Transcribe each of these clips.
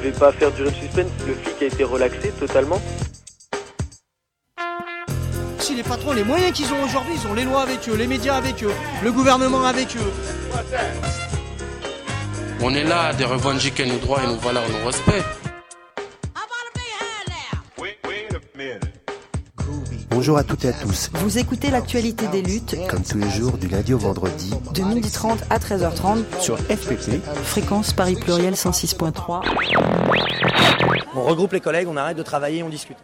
vais pas faire durer le suspense, le flic a été relaxé totalement. Si les patrons, les moyens qu'ils ont aujourd'hui, ils ont les lois avec eux, les médias avec eux, le gouvernement avec eux. On est là de revendiquer nos droits et nos valeurs, nos respects. Bonjour à toutes et à tous. Vous écoutez l'actualité des luttes, comme tous les jours du lundi au vendredi, de 12h30 à 13h30 sur FPP, fréquence Paris Pluriel 106.3. On regroupe les collègues, on arrête de travailler, on discute.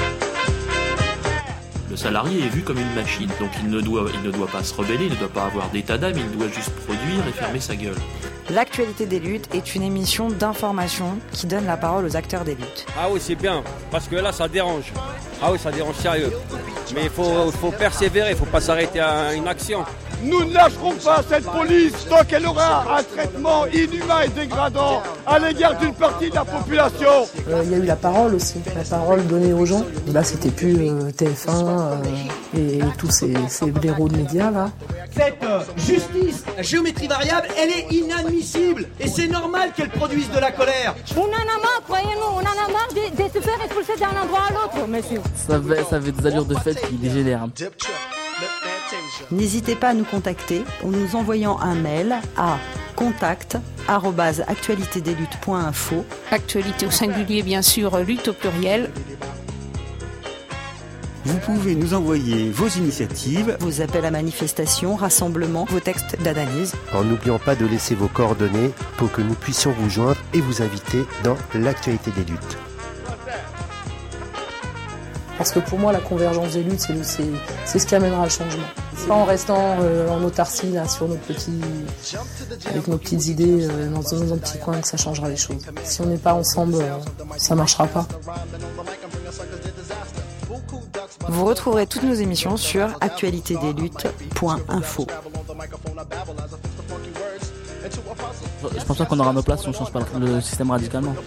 Le salarié est vu comme une machine, donc il ne doit pas se rebeller, il ne doit pas avoir d'état d'âme, il doit juste produire et fermer sa gueule. L'actualité des luttes est une émission d'information qui donne la parole aux acteurs des luttes. Ah oui, c'est bien, parce que là, ça dérange. Ah oui, ça dérange sérieux. Mais il faut persévérer, il ne faut pas s'arrêter à une action. Nous ne lâcherons pas cette police tant qu'elle aura un traitement inhumain et dégradant à l'égard d'une partie de la population. Il y a eu la parole aussi, la parole donnée aux gens. Là, c'était plus TF1 et tous ces blaireaux de médias là. Cette justice, la géométrie variable, elle est inadmissible. Et c'est normal qu'elle produise de la colère. On en a marre, croyez-nous, on en a marre de se faire expulser d'un endroit à l'autre, monsieur. Ça avait des allures de fête qui dégénèrent. N'hésitez pas à nous contacter en nous envoyant un mail à contact@actualitédesluttes.info. Actualité au singulier, bien sûr, lutte au pluriel. Vous pouvez nous envoyer vos initiatives, vos appels à manifestation, rassemblements, vos textes d'analyse. en n'oubliant pas de laisser vos coordonnées pour que nous puissions vous joindre et vous inviter dans l'actualité des luttes. Parce que pour moi, la convergence des luttes, c'est ce qui amènera le changement. C'est pas en restant en autarcie là, avec nos petites idées dans un petit coin que ça changera les choses. Si on n'est pas ensemble, ça marchera pas. Vous retrouverez toutes nos émissions sur actualitédesluttes.info. Je pense pas qu'on aura nos places si on change pas le système radicalement.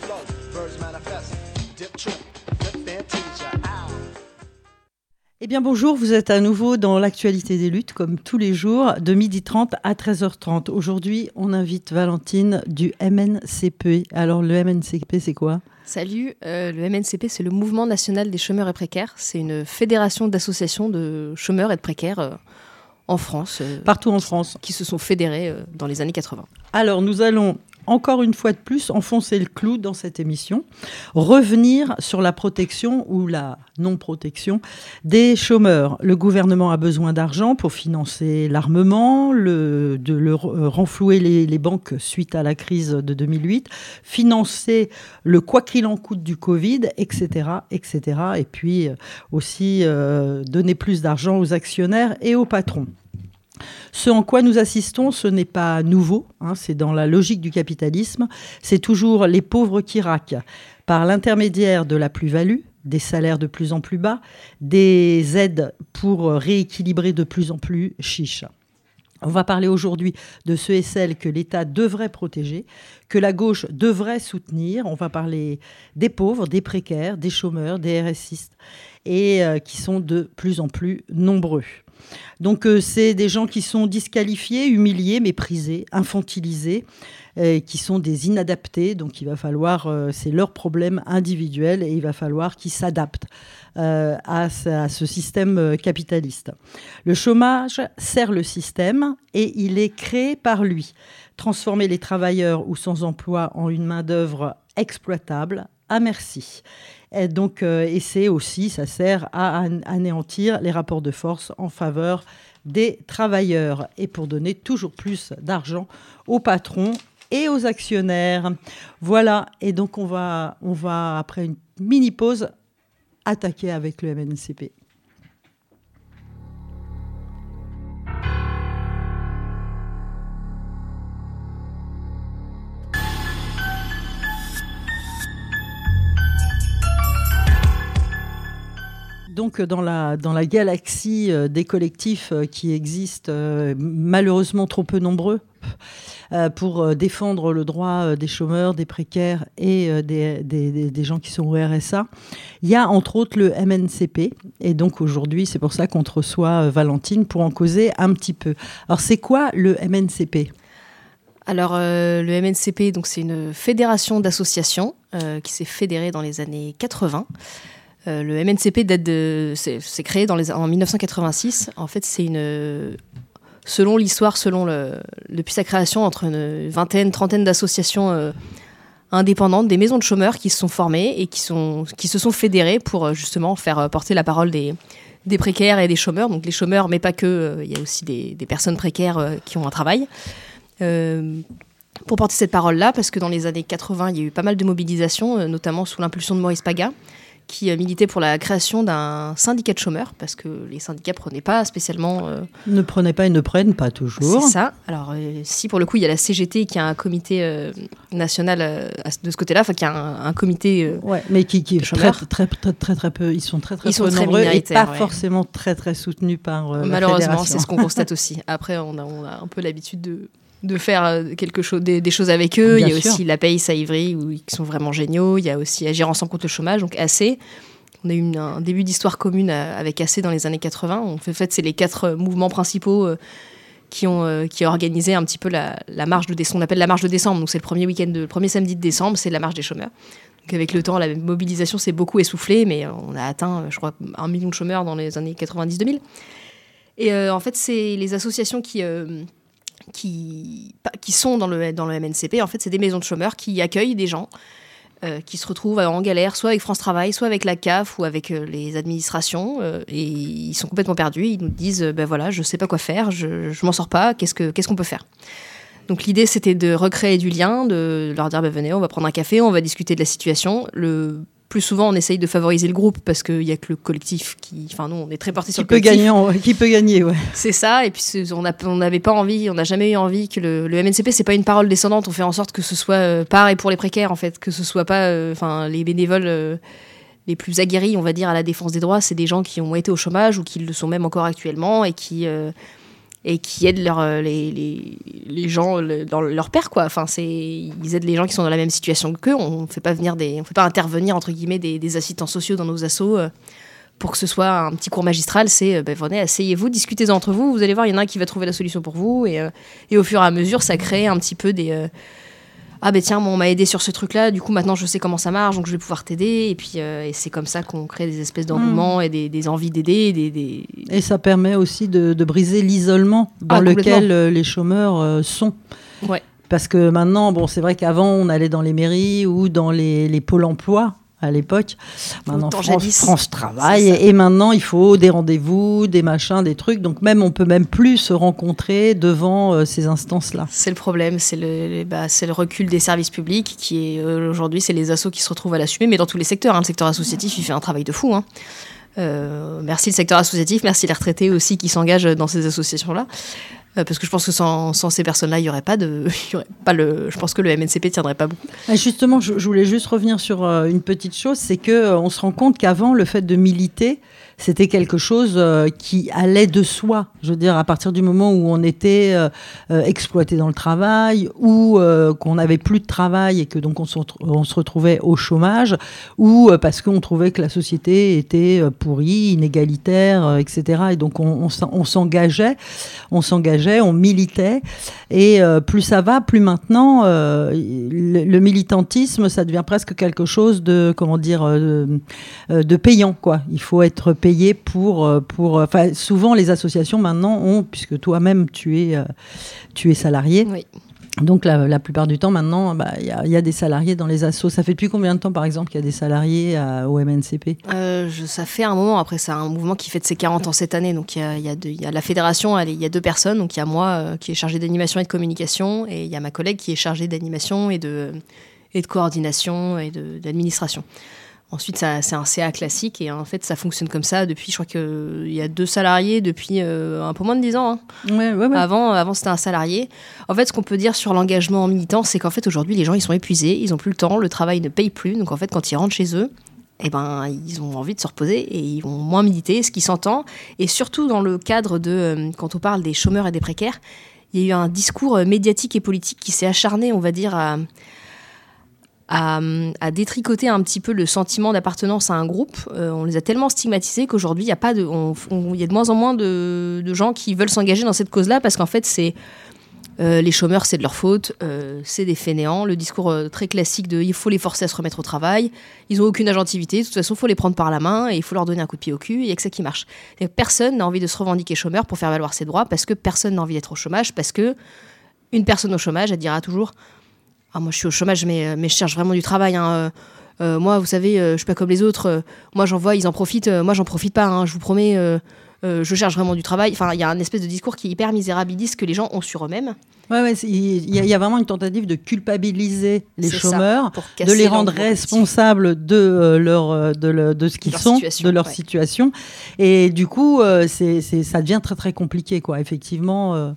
Eh bien bonjour, vous êtes à nouveau dans l'actualité des luttes, comme tous les jours, de 12h30 à 13h30. Aujourd'hui, on invite Valentine du MNCP. Alors le MNCP, c'est quoi ? Salut, le MNCP, c'est le Mouvement National des Chômeurs et Précaires. C'est une fédération d'associations de chômeurs et de précaires en France. Partout en France. Qui se sont fédérés dans les années 80. Alors nous allons encore une fois de plus enfoncer le clou dans cette émission, revenir sur la protection ou la non-protection des chômeurs. Le gouvernement a besoin d'argent pour financer l'armement, renflouer les banques suite à la crise de 2008, financer le quoi qu'il en coûte du Covid, etc., etc. Et puis aussi donner plus d'argent aux actionnaires et aux patrons. Ce en quoi nous assistons, ce n'est pas nouveau, c'est dans la logique du capitalisme. C'est toujours les pauvres qui raquent par l'intermédiaire de la plus-value, des salaires de plus en plus bas, des aides pour rééquilibrer de plus en plus chiche. On va parler aujourd'hui de ceux et celles que l'État devrait protéger, que la gauche devrait soutenir. On va parler des pauvres, des précaires, des chômeurs, des RSistes, et qui sont de plus en plus nombreux. Donc c'est des gens qui sont disqualifiés, humiliés, méprisés, infantilisés, qui sont des inadaptés. Donc il va falloir, c'est leur problème individuel et il va falloir qu'ils s'adaptent à ce système capitaliste. Le chômage sert le système et il est créé par lui. Transformer les travailleurs ou sans emploi en une main-d'œuvre exploitable à merci. Et donc, c'est aussi, ça sert à anéantir les rapports de force en faveur des travailleurs et pour donner toujours plus d'argent aux patrons et aux actionnaires. Voilà, et donc on va après une mini-pause, attaquer avec le MNCP. Donc dans la galaxie des collectifs qui existent, malheureusement trop peu nombreux, pour défendre le droit des chômeurs, des précaires et des gens qui sont au RSA, il y a entre autres le MNCP. Et donc aujourd'hui, c'est pour ça qu'on te reçoit, Valentine, pour en causer un petit peu. Alors c'est quoi le MNCP ? Alors, le MNCP, donc, c'est une fédération d'associations qui s'est fédérée dans les années 80. Le MNCP c'est créé en 1986. En fait, c'est selon l'histoire, depuis sa création, entre une vingtaine, trentaine d'associations indépendantes, des maisons de chômeurs qui se sont formées et qui se sont fédérées pour justement faire porter la parole des précaires et des chômeurs. Donc les chômeurs, mais pas que, il y a aussi des personnes précaires qui ont un travail. Pour porter cette parole-là, parce que dans les années 80, il y a eu pas mal de mobilisations, notamment sous l'impulsion de Maurice Paga, qui militait pour la création d'un syndicat de chômeurs, parce que les syndicats prenaient pas spécialement... Ne prenaient pas et ne prennent pas toujours. C'est ça. Alors, si pour le coup, il y a la CGT qui a un comité national de ce côté-là, enfin, qui a un comité mais qui est très peu, ils sont très peu nombreux et pas forcément très soutenus par malheureusement, c'est ce qu'on constate aussi. Après, on a un peu l'habitude de faire quelque chose, des choses avec eux. Bien il y a sûr. Aussi l'APEIS à Ivry, qui sont vraiment géniaux. Il y a aussi Agir ensemble contre le chômage, donc AC. On a eu un début d'histoire commune avec AC dans les années 80. En fait, c'est les 4 mouvements principaux qui ont organisé un petit peu la marche de décembre. On appelle la marche de décembre. Donc c'est le premier samedi de décembre, c'est la marche des chômeurs. Donc avec le temps, la mobilisation s'est beaucoup essoufflée, mais on a atteint, je crois, 1 million de chômeurs dans les années 90-2000. Et en fait, c'est les associations qui sont dans le MNCP. En fait, c'est des maisons de chômeurs qui accueillent des gens qui se retrouvent en galère, soit avec France Travail, soit avec la CAF ou avec les administrations, et ils sont complètement perdus. Ils nous disent voilà, je sais pas quoi faire, je m'en sors pas, qu'est-ce qu'on peut faire? Donc l'idée, c'était de recréer du lien, de leur dire venez, on va prendre un café, on va discuter de la situation. Plus souvent, on essaye de favoriser le groupe parce qu'il n'y a que le collectif nous, on est très porté sur le collectif. Qui peut gagner, ouais. C'est ça, et puis on n'avait pas envie, on n'a jamais eu envie que le MNCP, c'est pas une parole descendante, on fait en sorte que ce soit par et pour les précaires, en fait, que ce soit pas les bénévoles les plus aguerris, on va dire, à la défense des droits, c'est des gens qui ont été au chômage ou qui le sont même encore actuellement et qui aident les gens dans leur père, quoi. Enfin, ils aident les gens qui sont dans la même situation qu'eux. On fait pas intervenir entre guillemets des assistants sociaux dans nos assos pour que ce soit un petit cours magistral. C'est venez, asseyez-vous, discutez entre vous. Vous allez voir, il y en a un qui va trouver la solution pour vous et au fur et à mesure, ça crée un petit peu des tiens, on m'a aidé sur ce truc-là, du coup maintenant je sais comment ça marche, donc je vais pouvoir t'aider. Et puis et c'est comme ça qu'on crée des espèces d'engouements et des envies d'aider. Et ça permet aussi de briser l'isolement dans lequel les chômeurs sont. Ouais. Parce que maintenant, c'est vrai qu'avant on allait dans les mairies ou dans les pôles emploi. À l'époque, maintenant France Travail, et maintenant il faut des rendez-vous, des machins, des trucs, donc on peut même plus se rencontrer devant ces instances-là. C'est le problème, c'est le recul des services publics qui est aujourd'hui, c'est les assos qui se retrouvent à l'assumer, mais dans tous les secteurs, le secteur associatif il fait un travail de fou. Merci le secteur associatif, merci les retraités aussi qui s'engagent dans ces associations-là. Parce que je pense que sans ces personnes-là, il y aurait pas je pense que le MNCP tiendrait pas beaucoup. Et justement, je voulais juste revenir sur une petite chose, c'est que on se rend compte qu'avant, le fait de militer, c'était quelque chose qui allait de soi. Je veux dire, à partir du moment où on était exploité dans le travail, ou qu'on n'avait plus de travail et que donc on se retrouvait au chômage, ou parce qu'on trouvait que la société était pourrie, inégalitaire, etc. Et donc on s'engageait, on militait. Et plus ça va, plus maintenant, le militantisme, ça devient presque quelque chose de, de payant, quoi. Il faut être payé pour souvent les associations maintenant ont, puisque toi-même tu es salarié. Oui. Donc la plupart du temps maintenant, y a des salariés dans les assos. Ça fait depuis combien de temps par exemple qu'il y a des salariés au MNCP ? Ça fait un moment. Après, c'est un mouvement qui fête ses 40 ans cette année. Donc il y a la fédération, il y a 2 personnes. Donc il y a moi qui est chargée d'animation et de communication, et il y a ma collègue qui est chargée d'animation et de coordination et d'administration. Ensuite, c'est un CA classique, et en fait, ça fonctionne comme ça depuis, je crois qu'il y a 2 salariés depuis un peu moins de 10 ans. Ouais. Avant, c'était un salarié. En fait, ce qu'on peut dire sur l'engagement militant, c'est qu'en fait, aujourd'hui, les gens, ils sont épuisés, ils n'ont plus le temps, le travail ne paye plus. Donc, en fait, quand ils rentrent chez eux, ils ont envie de se reposer et ils vont moins militer, ce qui s'entend. Et surtout, dans le cadre de, quand on parle des chômeurs et des précaires, il y a eu un discours médiatique et politique qui s'est acharné, on va dire, à détricoter un petit peu le sentiment d'appartenance à un groupe. On les a tellement stigmatisés qu'aujourd'hui, il y a de moins en moins de gens qui veulent s'engager dans cette cause-là, parce qu'en fait, Les chômeurs, c'est de leur faute, c'est des fainéants. Le discours très classique de il faut les forcer à se remettre au travail, ils n'ont aucune agentivité, de toute façon, il faut les prendre par la main et il faut leur donner un coup de pied au cul, et il n'y a que ça qui marche. Et personne n'a envie de se revendiquer chômeur pour faire valoir ses droits, parce que personne n'a envie d'être au chômage, parce que une personne au chômage, elle dira toujours « Ah, moi, je suis au chômage, mais je cherche vraiment du travail. Hein. Moi, vous savez, je suis pas comme les autres. Moi, j'en vois, ils en profitent. Moi, j'en profite pas. Hein. Je vous promets, je cherche vraiment du travail. » Enfin, il y a un espèce de discours qui est hyper misérabiliste que les gens ont sur eux-mêmes. Ouais, il y a vraiment une tentative de culpabiliser les chômeurs, de les rendre responsables de ce qu'ils sont, de leur situation. Et du coup, ça devient très très compliqué, quoi. Effectivement.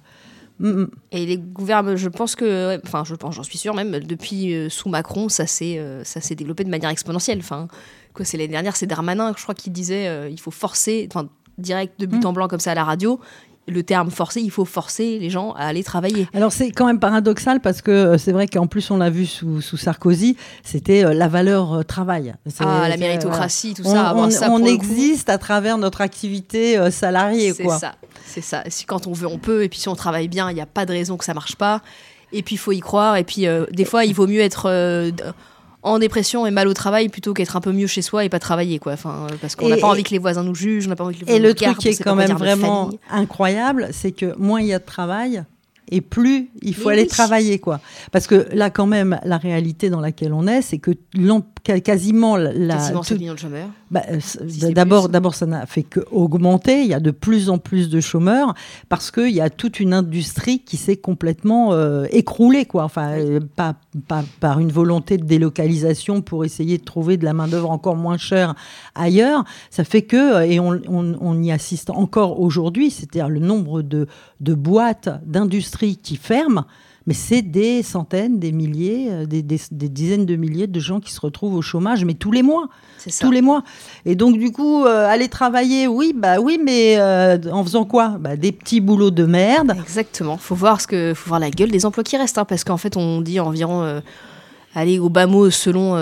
Et les gouvernements, je pense, j'en suis sûre même, depuis sous Macron, ça s'est développé de manière exponentielle. Enfin, c'est l'année dernière, c'est Darmanin, je crois, qui disait il faut forcer, direct de but en blanc comme ça à la radio. Le terme forcer, il faut forcer les gens à aller travailler. Alors c'est quand même paradoxal parce que c'est vrai qu'en plus on l'a vu sous Sarkozy, c'était la valeur travail. La méritocratie, tout ça. On existe à travers notre activité salariée. C'est ça. Si quand on veut, on peut. Et puis si on travaille bien, il n'y a pas de raison que ça ne marche pas. Et puis il faut y croire. Et puis des fois, il vaut mieux être en dépression et mal au travail plutôt qu'être un peu mieux chez soi et pas travailler, quoi. Enfin, parce qu'on n'a pas envie que les voisins nous jugent, on n'a pas envie que les voisins nous regardent. Et le truc qui est quand même vraiment incroyable, c'est que moins il y a de travail, et plus il faut aller travailler, quoi. Parce que là, quand même, la réalité dans laquelle on est, c'est que quasiment 7 millions de chômeurs. D'abord, ça n'a fait qu'augmenter. Il y a de plus en plus de chômeurs parce qu'il y a toute une industrie qui s'est complètement écroulée, quoi. Enfin, pas par une volonté de délocalisation pour essayer de trouver de la main-d'œuvre encore moins chère ailleurs. Ça fait que, et on y assiste encore aujourd'hui, c'est-à-dire le nombre de boîtes, d'industries qui ferment. Mais c'est des centaines, des milliers, des dizaines de milliers de gens qui se retrouvent au chômage, mais tous les mois. C'est ça. Tous les mois. Et donc, du coup, aller travailler, oui, mais en faisant quoi ? Des petits boulots de merde. Exactement. Faut voir la gueule des emplois qui restent, hein, parce qu'en fait, on dit environ, au bas mot, selon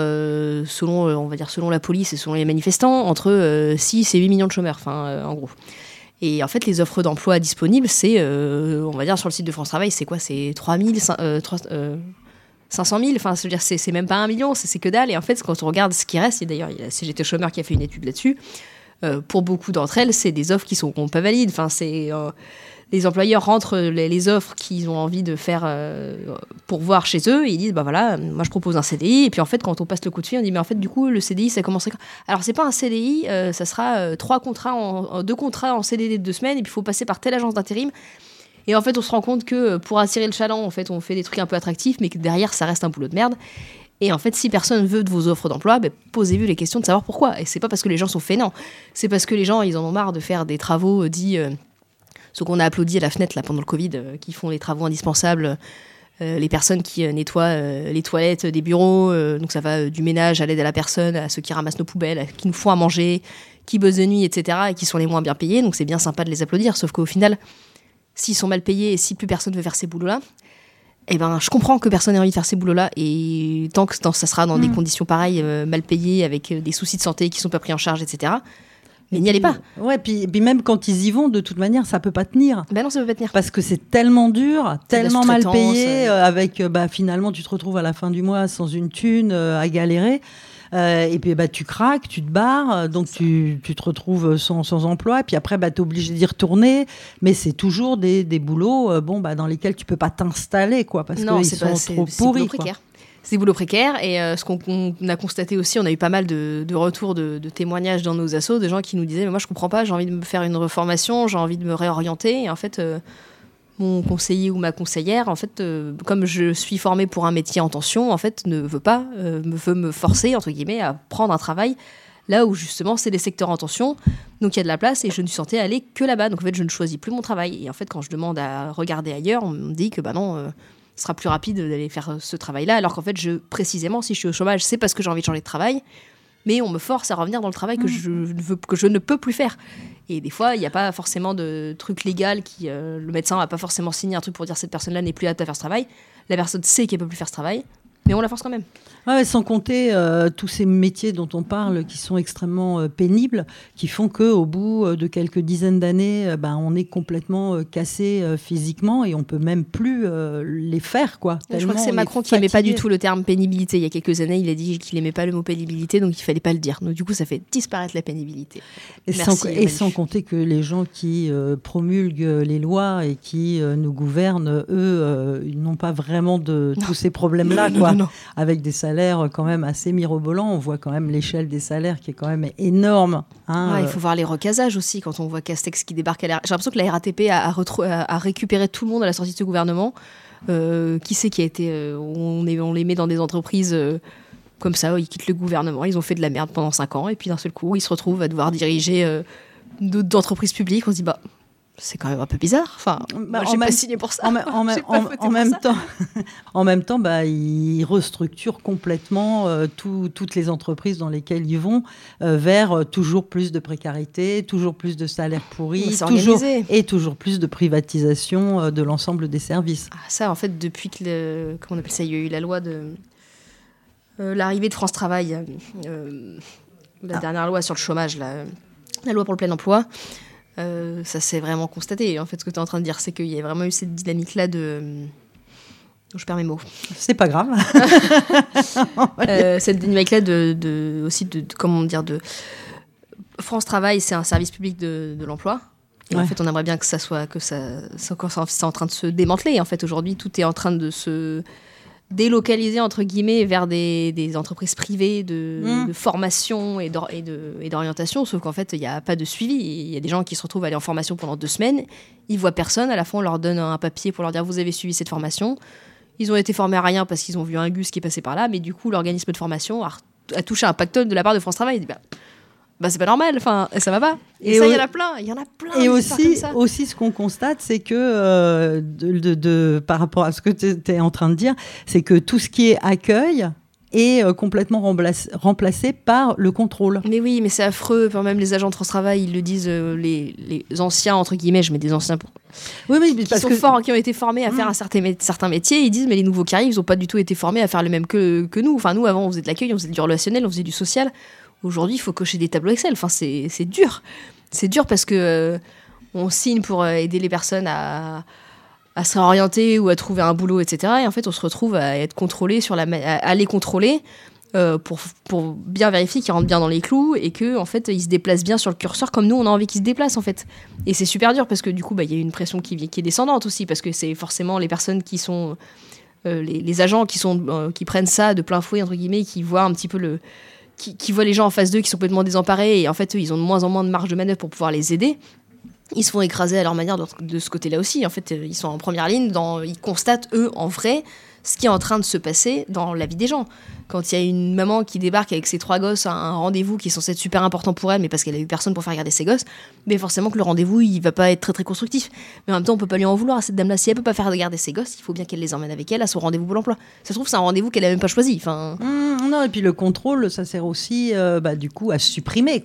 la police et selon les manifestants, entre 6 et 8 millions de chômeurs, en gros. Et en fait, les offres d'emploi disponibles, c'est, on va dire, sur le site de France Travail, c'est quoi ? C'est 500 000, enfin, je veux dire, c'est même pas 1 million, c'est que dalle. Et en fait, quand on regarde ce qui reste, et d'ailleurs, il y a la CGT Chômeurs qui a fait une étude là-dessus, pour beaucoup d'entre elles, c'est des offres qui sont pas valides. Enfin, c'est... les employeurs rentrent les offres qu'ils ont envie de faire pour voir chez eux et ils disent moi je propose un CDI, et puis en fait quand on passe le coup de fil on dit mais en fait du coup le CDI ça commencerait quand ? Alors c'est pas un CDI, ça sera 2 contrats en CDD de 2 semaines et puis il faut passer par telle agence d'intérim, et en fait on se rend compte que pour attirer le chaland en fait on fait des trucs un peu attractifs mais que derrière ça reste un boulot de merde. Et en fait, si personne veut de vos offres d'emploi, posez-vous les questions de savoir pourquoi. Et c'est pas parce que les gens sont fainéants, c'est parce que les gens ils en ont marre de faire des travaux dits ceux qu'on a applaudi à la fenêtre là, pendant le Covid, qui font les travaux indispensables, les personnes qui nettoient les toilettes des bureaux, donc ça va du ménage à l'aide à la personne, à ceux qui ramassent nos poubelles, qui nous font à manger, qui bossent de nuit, etc., et qui sont les moins bien payés, donc c'est bien sympa de les applaudir, sauf qu'au final, s'ils sont mal payés et si plus personne veut faire ces boulots-là, je comprends que personne n'ait envie de faire ces boulots-là, et tant que ça sera dans des conditions pareilles, mal payées, avec des soucis de santé qui ne sont pas pris en charge, etc., mais n'y allez pas. Ouais, puis même quand ils y vont, de toute manière, ça peut pas tenir. Non, ça peut pas tenir. Parce que c'est tellement dur, tellement mal payé, avec finalement tu te retrouves à la fin du mois sans une thune, à galérer. Et puis tu craques, tu te barres, donc tu te retrouves sans emploi. Et puis après, tu es obligé d'y retourner. Mais c'est toujours des boulots dans lesquels tu peux pas t'installer, quoi, parce qu'ils sont trop pourris. C'est des boulots précaires, et ce qu'on a constaté aussi, on a eu pas mal de retours de témoignages dans nos assos, de gens qui nous disaient mais moi je comprends pas, j'ai envie de me faire une reformation, j'ai envie de me réorienter, et en fait mon conseiller ou ma conseillère, en fait comme je suis formée pour un métier en tension, en fait veut me forcer entre guillemets à prendre un travail là où justement c'est des secteurs en tension, donc il y a de la place et je ne suis censée aller que là-bas, donc en fait je ne choisis plus mon travail, et en fait quand je demande à regarder ailleurs, on me dit que non, ce sera plus rapide d'aller faire ce travail-là, alors qu'en fait, précisément, si je suis au chômage, c'est parce que j'ai envie de changer de travail, mais on me force à revenir dans le travail que je ne peux plus faire. Et des fois, il n'y a pas forcément de truc légal le médecin va pas forcément signer un truc pour dire cette personne-là n'est plus apte à faire ce travail. La personne sait qu'elle peut plus faire ce travail, Mais on la force quand même. Ouais, sans compter tous ces métiers dont on parle qui sont extrêmement pénibles, qui font qu'au bout de quelques dizaines d'années, on est complètement cassé physiquement et on ne peut même plus les faire. Quoi, je crois que c'est Macron qui n'aimait pas du tout le terme pénibilité. Il y a quelques années, il a dit qu'il n'aimait pas le mot pénibilité, donc il ne fallait pas le dire. Donc du coup, ça fait disparaître la pénibilité. Sans compter que les gens qui promulguent les lois et qui nous gouvernent, eux, ils n'ont pas vraiment de tous ces problèmes-là, quoi. Non. Avec des salaires quand même assez mirobolants. On voit quand même l'échelle des salaires qui est quand même énorme. Il faut voir les recasages aussi, quand on voit Castex qui débarque à la... J'ai l'impression que la RATP a récupéré tout le monde à la sortie de ce gouvernement. Qui c'est qui a été... on les met dans des entreprises... comme ça, ils quittent le gouvernement, ils ont fait de la merde pendant 5 ans, et puis d'un seul coup, ils se retrouvent à devoir diriger d'autres entreprises publiques. On se dit, c'est quand même un peu bizarre. Enfin, j'ai pas signé pour ça. En même temps, ils restructurent complètement toutes les entreprises dans lesquelles ils vont vers toujours plus de précarité, toujours plus de salaires pourris, toujours plus de privatisation de l'ensemble des services. Ça, en fait, depuis que comment on appelle ça, il y a eu la loi de... l'arrivée de France Travail, la dernière loi sur le chômage, la loi pour le plein emploi, ça s'est vraiment constaté. En fait, ce que tu es en train de dire, c'est qu'il y a vraiment eu cette dynamique-là de... Je perds mes mots. C'est pas grave. Cette dynamique-là de France Travail, c'est un service public de l'emploi. Et en fait, on aimerait bien que c'est en train de se démanteler. En fait, aujourd'hui, tout est en train de se... délocalisé entre guillemets vers des entreprises privées de formation et d'orientation, sauf qu'en fait il n'y a pas de suivi. Il y a des gens qui se retrouvent à aller en formation pendant 2 semaines, ils voient personne, à la fin on leur donne un papier pour leur dire vous avez suivi cette formation, ils ont été formés à rien parce qu'ils ont vu un gus qui est passé par là, mais du coup l'organisme de formation a touché un pactone de la part de France Travail. Il dit c'est pas normal, enfin ça va pas. Et ça, il y en a plein. Et aussi, ce qu'on constate, c'est que par rapport à ce que tu es en train de dire, c'est que tout ce qui est accueil est complètement remplacé par le contrôle. Mais oui, mais c'est affreux. Enfin, même les agents de France Travail, ils le disent, les anciens, entre guillemets, je mets des anciens pour... Oui, mais qui ont été formés à faire certains métiers, ils disent, mais les nouveaux qui arrivent, ils n'ont pas du tout été formés à faire le même que nous. Enfin, nous, avant, on faisait de l'accueil, on faisait du relationnel, on faisait du social. Aujourd'hui, il faut cocher des tableaux Excel. Enfin, c'est dur. C'est dur parce que on signe pour aider les personnes à se réorienter ou à trouver un boulot, etc. Et en fait, on se retrouve à être contrôlé à les contrôler pour bien vérifier qu'ils rentrent bien dans les clous et que en fait, ils se déplacent bien sur le curseur comme nous, on a envie qu'ils se déplacent en fait. Et c'est super dur parce que du coup, il y a une pression qui est descendante aussi parce que c'est forcément les personnes qui sont les agents qui prennent ça de plein fouet entre guillemets, qui voient un petit peu qui voient les gens en face d'eux qui sont complètement désemparés et en fait eux, ils ont de moins en moins de marge de manœuvre pour pouvoir les aider. Ils se font écraser à leur manière de ce côté-là aussi. En fait, ils sont en première ligne, ils constatent eux en vrai ce qui est en train de se passer dans la vie des gens. Quand il y a une maman qui débarque avec ses 3 gosses à un rendez-vous qui est censé être super important pour elle, mais parce qu'elle a eu personne pour faire garder ses gosses, mais forcément que le rendez-vous il va pas être très très constructif. Mais en même temps, on peut pas lui en vouloir à cette dame-là. Si elle peut pas faire garder ses gosses, il faut bien qu'elle les emmène avec elle à son rendez-vous pour l'emploi. Ça se trouve c'est un rendez-vous qu'elle a même pas choisi. Enfin. Non, et puis le contrôle, ça sert aussi du coup à supprimer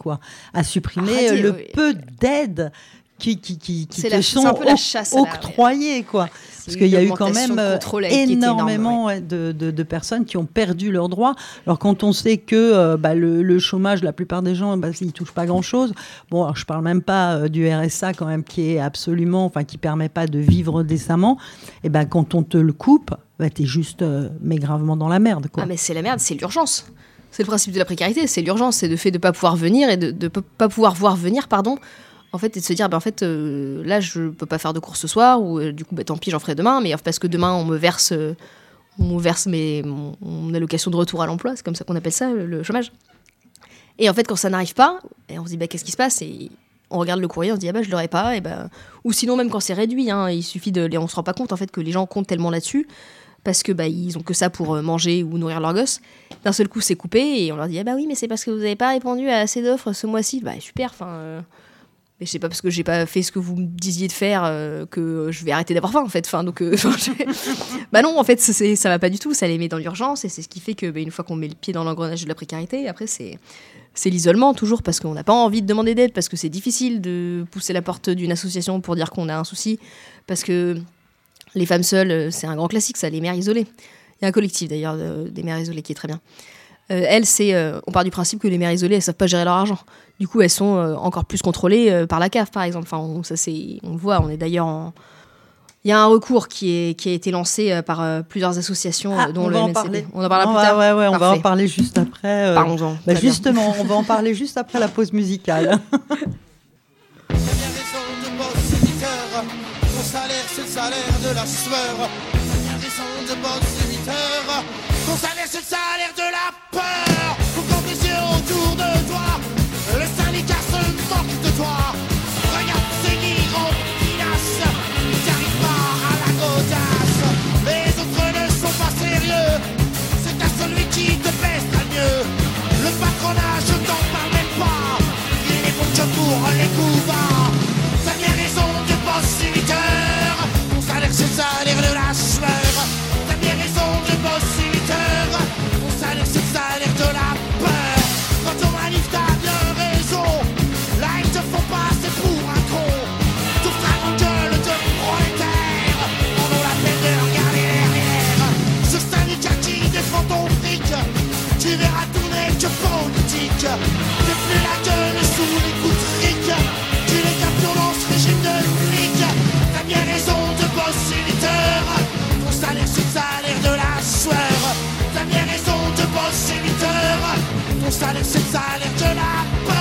le peu d'aide qui te sont octroyés, quoi. Parce qu'il y a eu quand même énormément de personnes qui ont perdu leurs droits. Alors quand on sait que le chômage, la plupart des gens, ils ne touchent pas grand-chose. Bon, alors, je ne parle même pas du RSA quand même, qui est absolument, qui ne permet pas de vivre décemment. Et quand on te le coupe, tu es juste mais gravement dans la merde, quoi. Ah mais c'est la merde, c'est l'urgence. C'est le principe de la précarité, c'est l'urgence, c'est le fait de ne pas pouvoir venir et de ne pas pouvoir voir venir, en fait, et de se dire, là, je peux pas faire de cours ce soir, ou du coup, tant pis, j'en ferai demain, mais parce que demain, on me verse mon allocation de retour à l'emploi, c'est comme ça qu'on appelle ça, le chômage. Et en fait, quand ça n'arrive pas, et on se dit, qu'est-ce qui se passe ? Et on regarde le courrier, on se dit, je l'aurai pas, ou sinon, même quand c'est réduit, il suffit on se rend pas compte, en fait, que les gens comptent tellement là-dessus, parce que ils ont que ça pour manger ou nourrir leurs gosses. D'un seul coup, c'est coupé, et on leur dit, oui, mais c'est parce que vous avez pas répondu à assez d'offres ce mois-ci. Super, mais c'est pas parce que j'ai pas fait ce que vous me disiez de faire que je vais arrêter d'avoir faim en fait. Non, en fait ça va pas du tout, ça les met dans l'urgence et c'est ce qui fait que une fois qu'on met le pied dans l'engrenage de la précarité, après c'est l'isolement toujours parce qu'on n'a pas envie de demander d'aide, parce que c'est difficile de pousser la porte d'une association pour dire qu'on a un souci, parce que les femmes seules, c'est un grand classique ça, les mères isolées. Il y a un collectif d'ailleurs des mères isolées qui est très bien. Elles, on part du principe que les mères isolées, elles savent pas gérer leur argent. Du coup, elles sont encore plus contrôlées par la CAF, par exemple. Enfin, on le voit. On est d'ailleurs Il y a un recours qui a été lancé par plusieurs associations, dont le MNCP. On en parlera plus tard. Ouais, on va en parler juste après. Parlons-en. Justement, on va en parler juste après la pause musicale. Ton salaire, c'est le salaire de la sueur. Raison de bosser 8 heures. Ton salaire, c'est le salaire de la peur. Faut qu'on les yeux autour de toi. Le syndicat se moque de toi. Regarde ces guirons qui nassent. Ils n'arrivent pas à la godasse. Les autres ne sont pas sérieux. C'est à celui qui te pèsera le mieux. Le patronat, je t'en parle même pas. Il est bon que pour les coups bas. T'as bien raison de bosser 8 heures. Ton salaire, c'est le salaire de la sueur. T'as bien raison de bosser 8 heures. Ton salaire, c'est le salaire de la peur. Quand on manif, t'as bien raison. Là, ils te font passer pour un con. Tout fera en gueule de prolétaire. On a la peine de regarder derrière. Ce syndicat qui défend ton fric, tu verras tourner que politique. T'es plus la gueule sous les coups de fric. Tu les captures dans ce régime de flic. T'as bien raison de bosser 8 heures. Ton salaire, c'est le salaire de la sueur. T'as bien raison de bosser 8 heures. Ton salaire, c'est le salaire de la peur.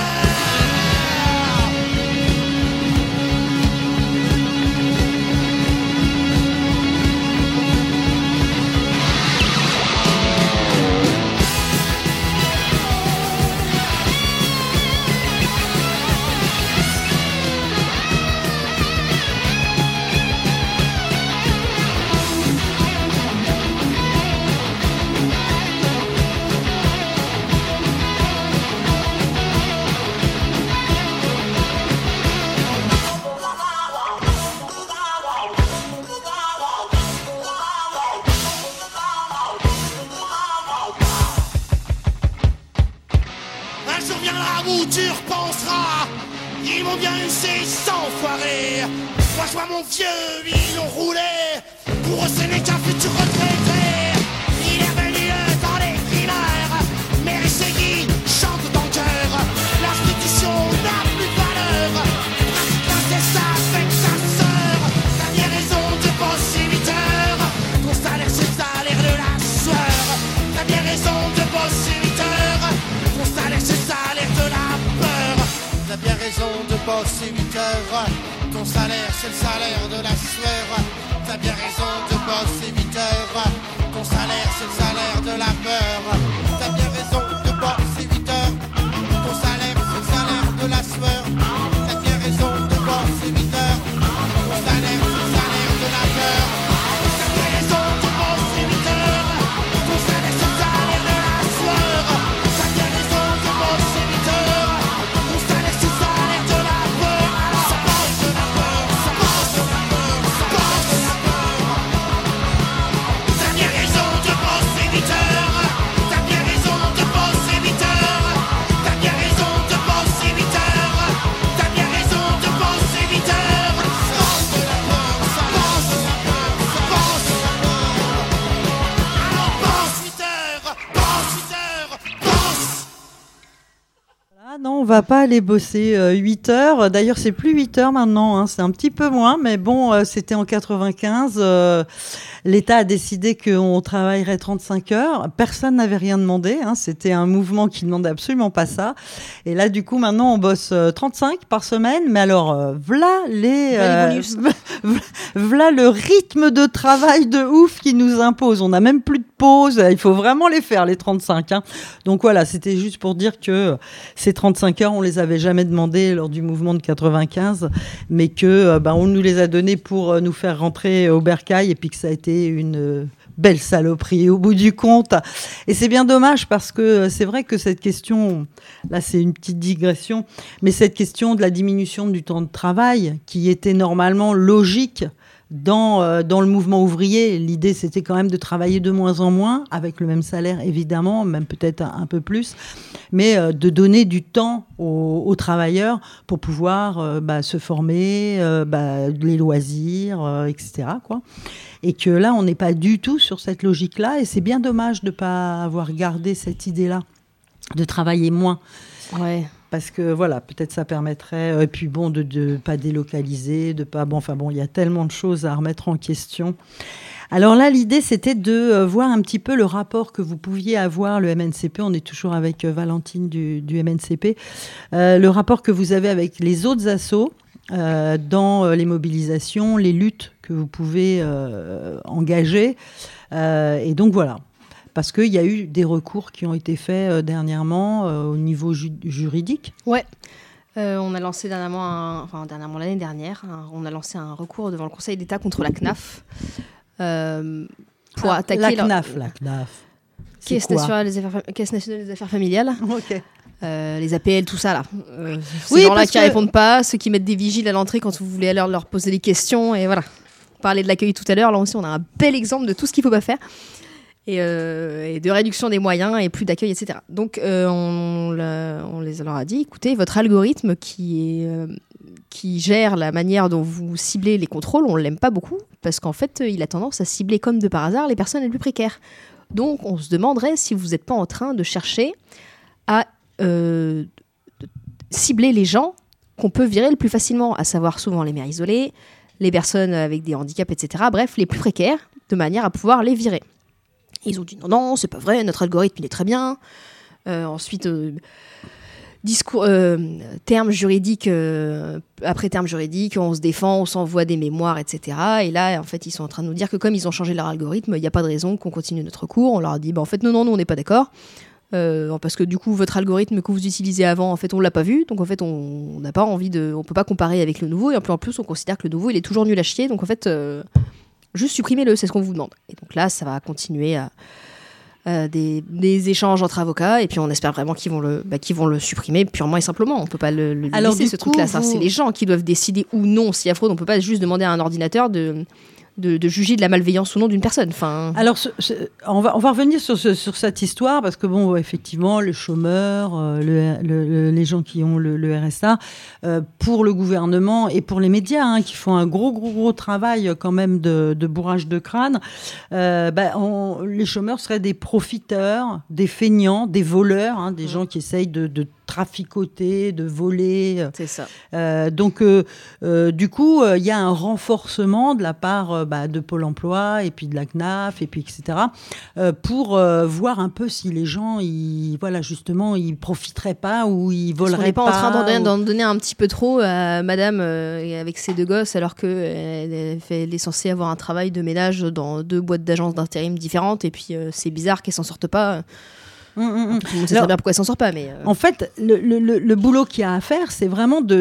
Un jour viendra où tu repenseras. Ils m'ont bien eu ces enfoirés. Moi je vois mon vieux, ils l'ont roulé. Pour eux ce n'est qu'un futur retraité. Il est venu le temps des primeurs. Mary Segui chante dans le cœur. L'institution n'a plus de valeur. C'est ça avec sa sœur. T'as bien raison de bosser 8 heures. Ton salaire c'est le salaire de la sueur. T'as bien raison de bosser 8 heures. Ton salaire c'est le salaire de la peur. T'as bien raison de bosser 8 heures. Ton salaire c'est le salaire de la sueur. T'as bien raison de bosser 8 heures. Ton salaire c'est le salaire de la peur. T'as bien raison de bosser 8 heures. Ton salaire c'est le salaire de la sueur. T'as bien raison de bosser 8 heures. Ton salaire c'est le salaire de la peur. T'as bien raison de bosser 8 heures. Ton salaire c'est le salaire de la sueur. T'as bien raison de bosser 8 heures. Ton salaire c'est le salaire de la peur. Ça passe de la peur, ça passe de la peur, ça passe de la peur. T'as bien raison de bosser 8 heures. T'as bien raison de bosser 8 heures. T'as bien raison de bosser 8 heures. T'as bien raison de bosser 8 heures. Ça passe de la peur, ça passe de la peur, ça passe de la peur. Alors pense 8 heures, pense 8 heures, pense. Ah non, on va pas aller bosser 8 heures. D'ailleurs, c'est plus 8 heures maintenant, hein. C'est un petit peu moins, mais bon, c'était en 95. L'État a décidé qu'on travaillerait 35 heures. Personne n'avait rien demandé, hein. C'était un mouvement qui ne demandait absolument pas ça. Et là, du coup, maintenant, on bosse 35 par semaine. Mais alors, v'là le rythme de travail de ouf qui nous impose. On n'a même plus de pause. Il faut vraiment les faire, les 35. Hein. Donc voilà, c'était juste pour dire que ces 35 heures, on les avait jamais demandées lors du mouvement de 95, mais que on nous les a données pour nous faire rentrer au bercail, et puis que ça a été une belle saloperie au bout du compte. Et c'est bien dommage parce que c'est vrai que cette question, là c'est une petite digression, mais cette question de la diminution du temps de travail, qui était normalement logique dans le mouvement ouvrier, l'idée c'était quand même de travailler de moins en moins, avec le même salaire évidemment, même peut-être un peu plus, mais de donner du temps aux travailleurs pour pouvoir se former, les loisirs, etc., quoi. Et que là, on n'est pas du tout sur cette logique-là, et c'est bien dommage de ne pas avoir gardé cette idée-là, de travailler moins. Ouais. Parce que voilà, peut-être ça permettrait, et puis bon, de ne pas délocaliser, il y a tellement de choses à remettre en question. Alors là, l'idée, c'était de voir un petit peu le rapport que vous pouviez avoir, le MNCP, on est toujours avec Valentine du MNCP, le rapport que vous avez avec les autres assos dans les mobilisations, les luttes que vous pouvez engager. Et donc voilà. Parce qu'il y a eu des recours qui ont été faits dernièrement au niveau juridique. Ouais. On a lancé dernièrement l'année dernière, on a lancé un recours devant le Conseil d'État contre la CNAF pour attaquer la CNAF. Caisse nationale des affaires familiales. Ok. Les APL, tout ça là. Ces gens-là qui répondent pas, ceux qui mettent des vigiles à l'entrée quand vous voulez aller leur poser des questions, et voilà. On parlait de l'accueil tout à l'heure, là aussi on a un bel exemple de tout ce qu'il faut pas faire. Et de réduction des moyens et plus d'accueil, etc. Donc on leur a dit, écoutez, votre algorithme qui gère la manière dont vous ciblez les contrôles, on ne l'aime pas beaucoup, parce qu'en fait, il a tendance à cibler comme de par hasard les personnes les plus précaires. Donc on se demanderait si vous n'êtes pas en train de chercher à cibler les gens qu'on peut virer le plus facilement, à savoir souvent les mères isolées, les personnes avec des handicaps, etc. Bref, les plus précaires, de manière à pouvoir les virer. Ils ont dit non, c'est pas vrai, notre algorithme il est très bien. Ensuite, termes juridiques, après termes juridiques, on se défend, on s'envoie des mémoires, etc. Et là, en fait, ils sont en train de nous dire que comme ils ont changé leur algorithme, il n'y a pas de raison qu'on continue notre cours. On leur a dit, en fait, non, nous, on n'est pas d'accord. Parce que du coup, votre algorithme que vous utilisiez avant, en fait, on l'a pas vu. Donc, en fait, on n'a pas envie on peut pas comparer avec le nouveau. Et en plus, on considère que le nouveau, il est toujours nul à chier. Donc, en fait... juste supprimez-le, c'est ce qu'on vous demande. Et donc là, ça va continuer à des échanges entre avocats, et puis on espère vraiment qu'ils vont le supprimer purement et simplement. On peut pas le laisser, ce truc-là. C'est les gens qui doivent décider ou non s'il y a fraude. On peut pas juste demander à un ordinateur de juger de la malveillance ou non d'une personne. Alors, on va revenir sur cette histoire, parce que bon, effectivement, le chômeur, les gens qui ont le RSA, pour le gouvernement et pour les médias, qui font un gros travail quand même de bourrage de crâne, les chômeurs seraient des profiteurs, des feignants, des voleurs, des gens qui essayent de traficoter, de voler. C'est ça. Donc, du coup, il y a un renforcement de la part de Pôle emploi et puis de la CNAF et puis etc. Pour voir un peu si les gens, ils profiteraient pas ou ils voleraient pas. On n'est pas en train d'en donner un petit peu trop à madame avec ses 2 gosses, alors qu'elle est censée avoir un travail de ménage dans 2 boîtes d'agences d'intérim différentes, et puis c'est bizarre qu'elle s'en sorte pas. On sait très bien pourquoi elle s'en sort pas, mais en fait, le boulot qu'il y a à faire, c'est vraiment de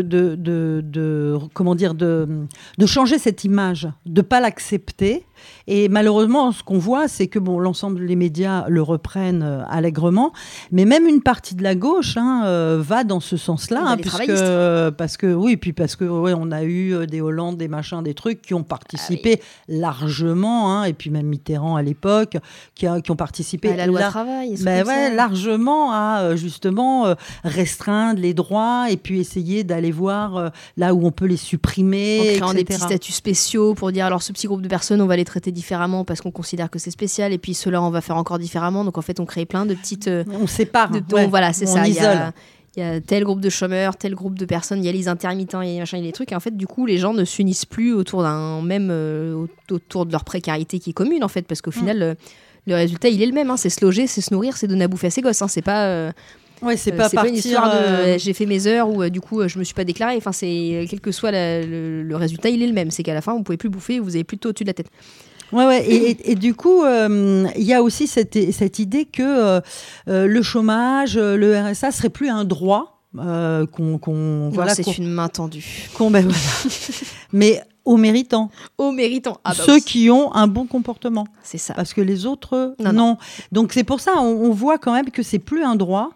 changer cette image, de pas l'accepter. Et malheureusement, ce qu'on voit, c'est que l'ensemble des médias le reprennent allègrement, mais même une partie de la gauche va dans ce sens-là, parce que on a eu des Hollande, des machins, des trucs qui ont participé largement, et puis même Mitterrand à l'époque, qui ont participé à la loi travail, largement à justement restreindre les droits et puis essayer d'aller voir là où on peut les supprimer, en créant etc. des petits statuts spéciaux pour dire alors ce petit groupe de personnes, on va les traiter différemment parce qu'on considère que c'est spécial, et puis ceux-là on va faire encore différemment. Donc en fait on crée plein de petites on sépare, voilà, c'est ça, isole. Il y a tel groupe de chômeurs, tel groupe de personnes, il y a les intermittents, il y a machin, il y a des trucs, et en fait du coup les gens ne s'unissent plus autour autour de leur précarité qui est commune, en fait, parce qu'au final le résultat il est le même, c'est se loger, c'est se nourrir, c'est donner à bouffer à ses gosses, c'est pas c'est pas une histoire de j'ai fait mes heures ou du coup je me suis pas déclaré. C'est quel que soit le résultat, il est le même. C'est qu'à la fin vous pouvez plus bouffer, vous avez plus de taux au-dessus de la tête. Et du coup, il y a aussi cette idée que le chômage, le RSA serait plus un droit c'est une main tendue. Mais aux méritants. Ceux qui ont un bon comportement. C'est ça. Parce que les autres, non. Donc c'est pour ça, on voit quand même que c'est plus un droit.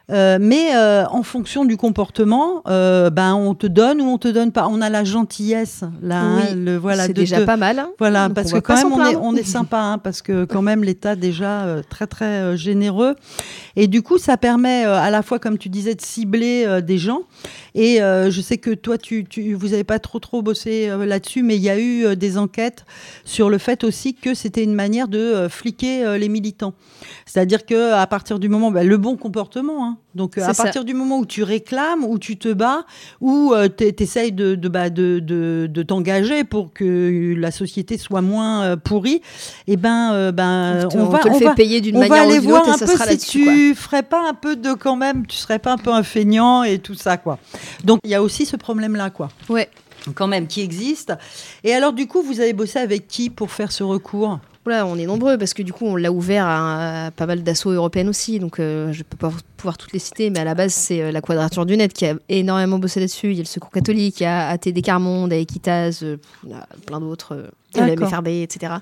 Mais en fonction du comportement, on te donne ou on te donne pas. On a la gentillesse, c'est déjà pas mal. Hein. Voilà, donc parce que quand même on est sympa, hein, parce que quand même l'État déjà très très généreux. Et du coup, ça permet à la fois, comme tu disais, de cibler des gens. Et je sais que toi, vous n'avez pas trop bossé là-dessus, mais il y a eu des enquêtes sur le fait aussi que c'était une manière de fliquer les militants. C'est-à-dire qu'à partir du moment, le bon comportement, hein. Donc à partir du moment où tu réclames, où tu te bats, où tu essayes de t'engager pour que la société soit moins pourrie, et on va payer d'une manière ou d'une autre et ça sera là-dessus. Tu ferais pas un peu de quand même, tu serais pas un peu un feignant et tout ça, quoi. Donc il y a aussi ce problème-là, quoi. Ouais. Quand même, qui existe. Et alors, du coup, vous avez bossé avec qui pour faire ce recours ? Là, on est nombreux parce que du coup, on l'a ouvert à pas mal d'assauts européennes aussi. Donc, je ne peux pas pouvoir toutes les citer, mais à la base, c'est la Quadrature du Net qui a énormément bossé là-dessus. Il y a le Secours catholique, il y a ATD Carmonde, il y a Equitas, il y a plein d'autres, le MFRB, etc.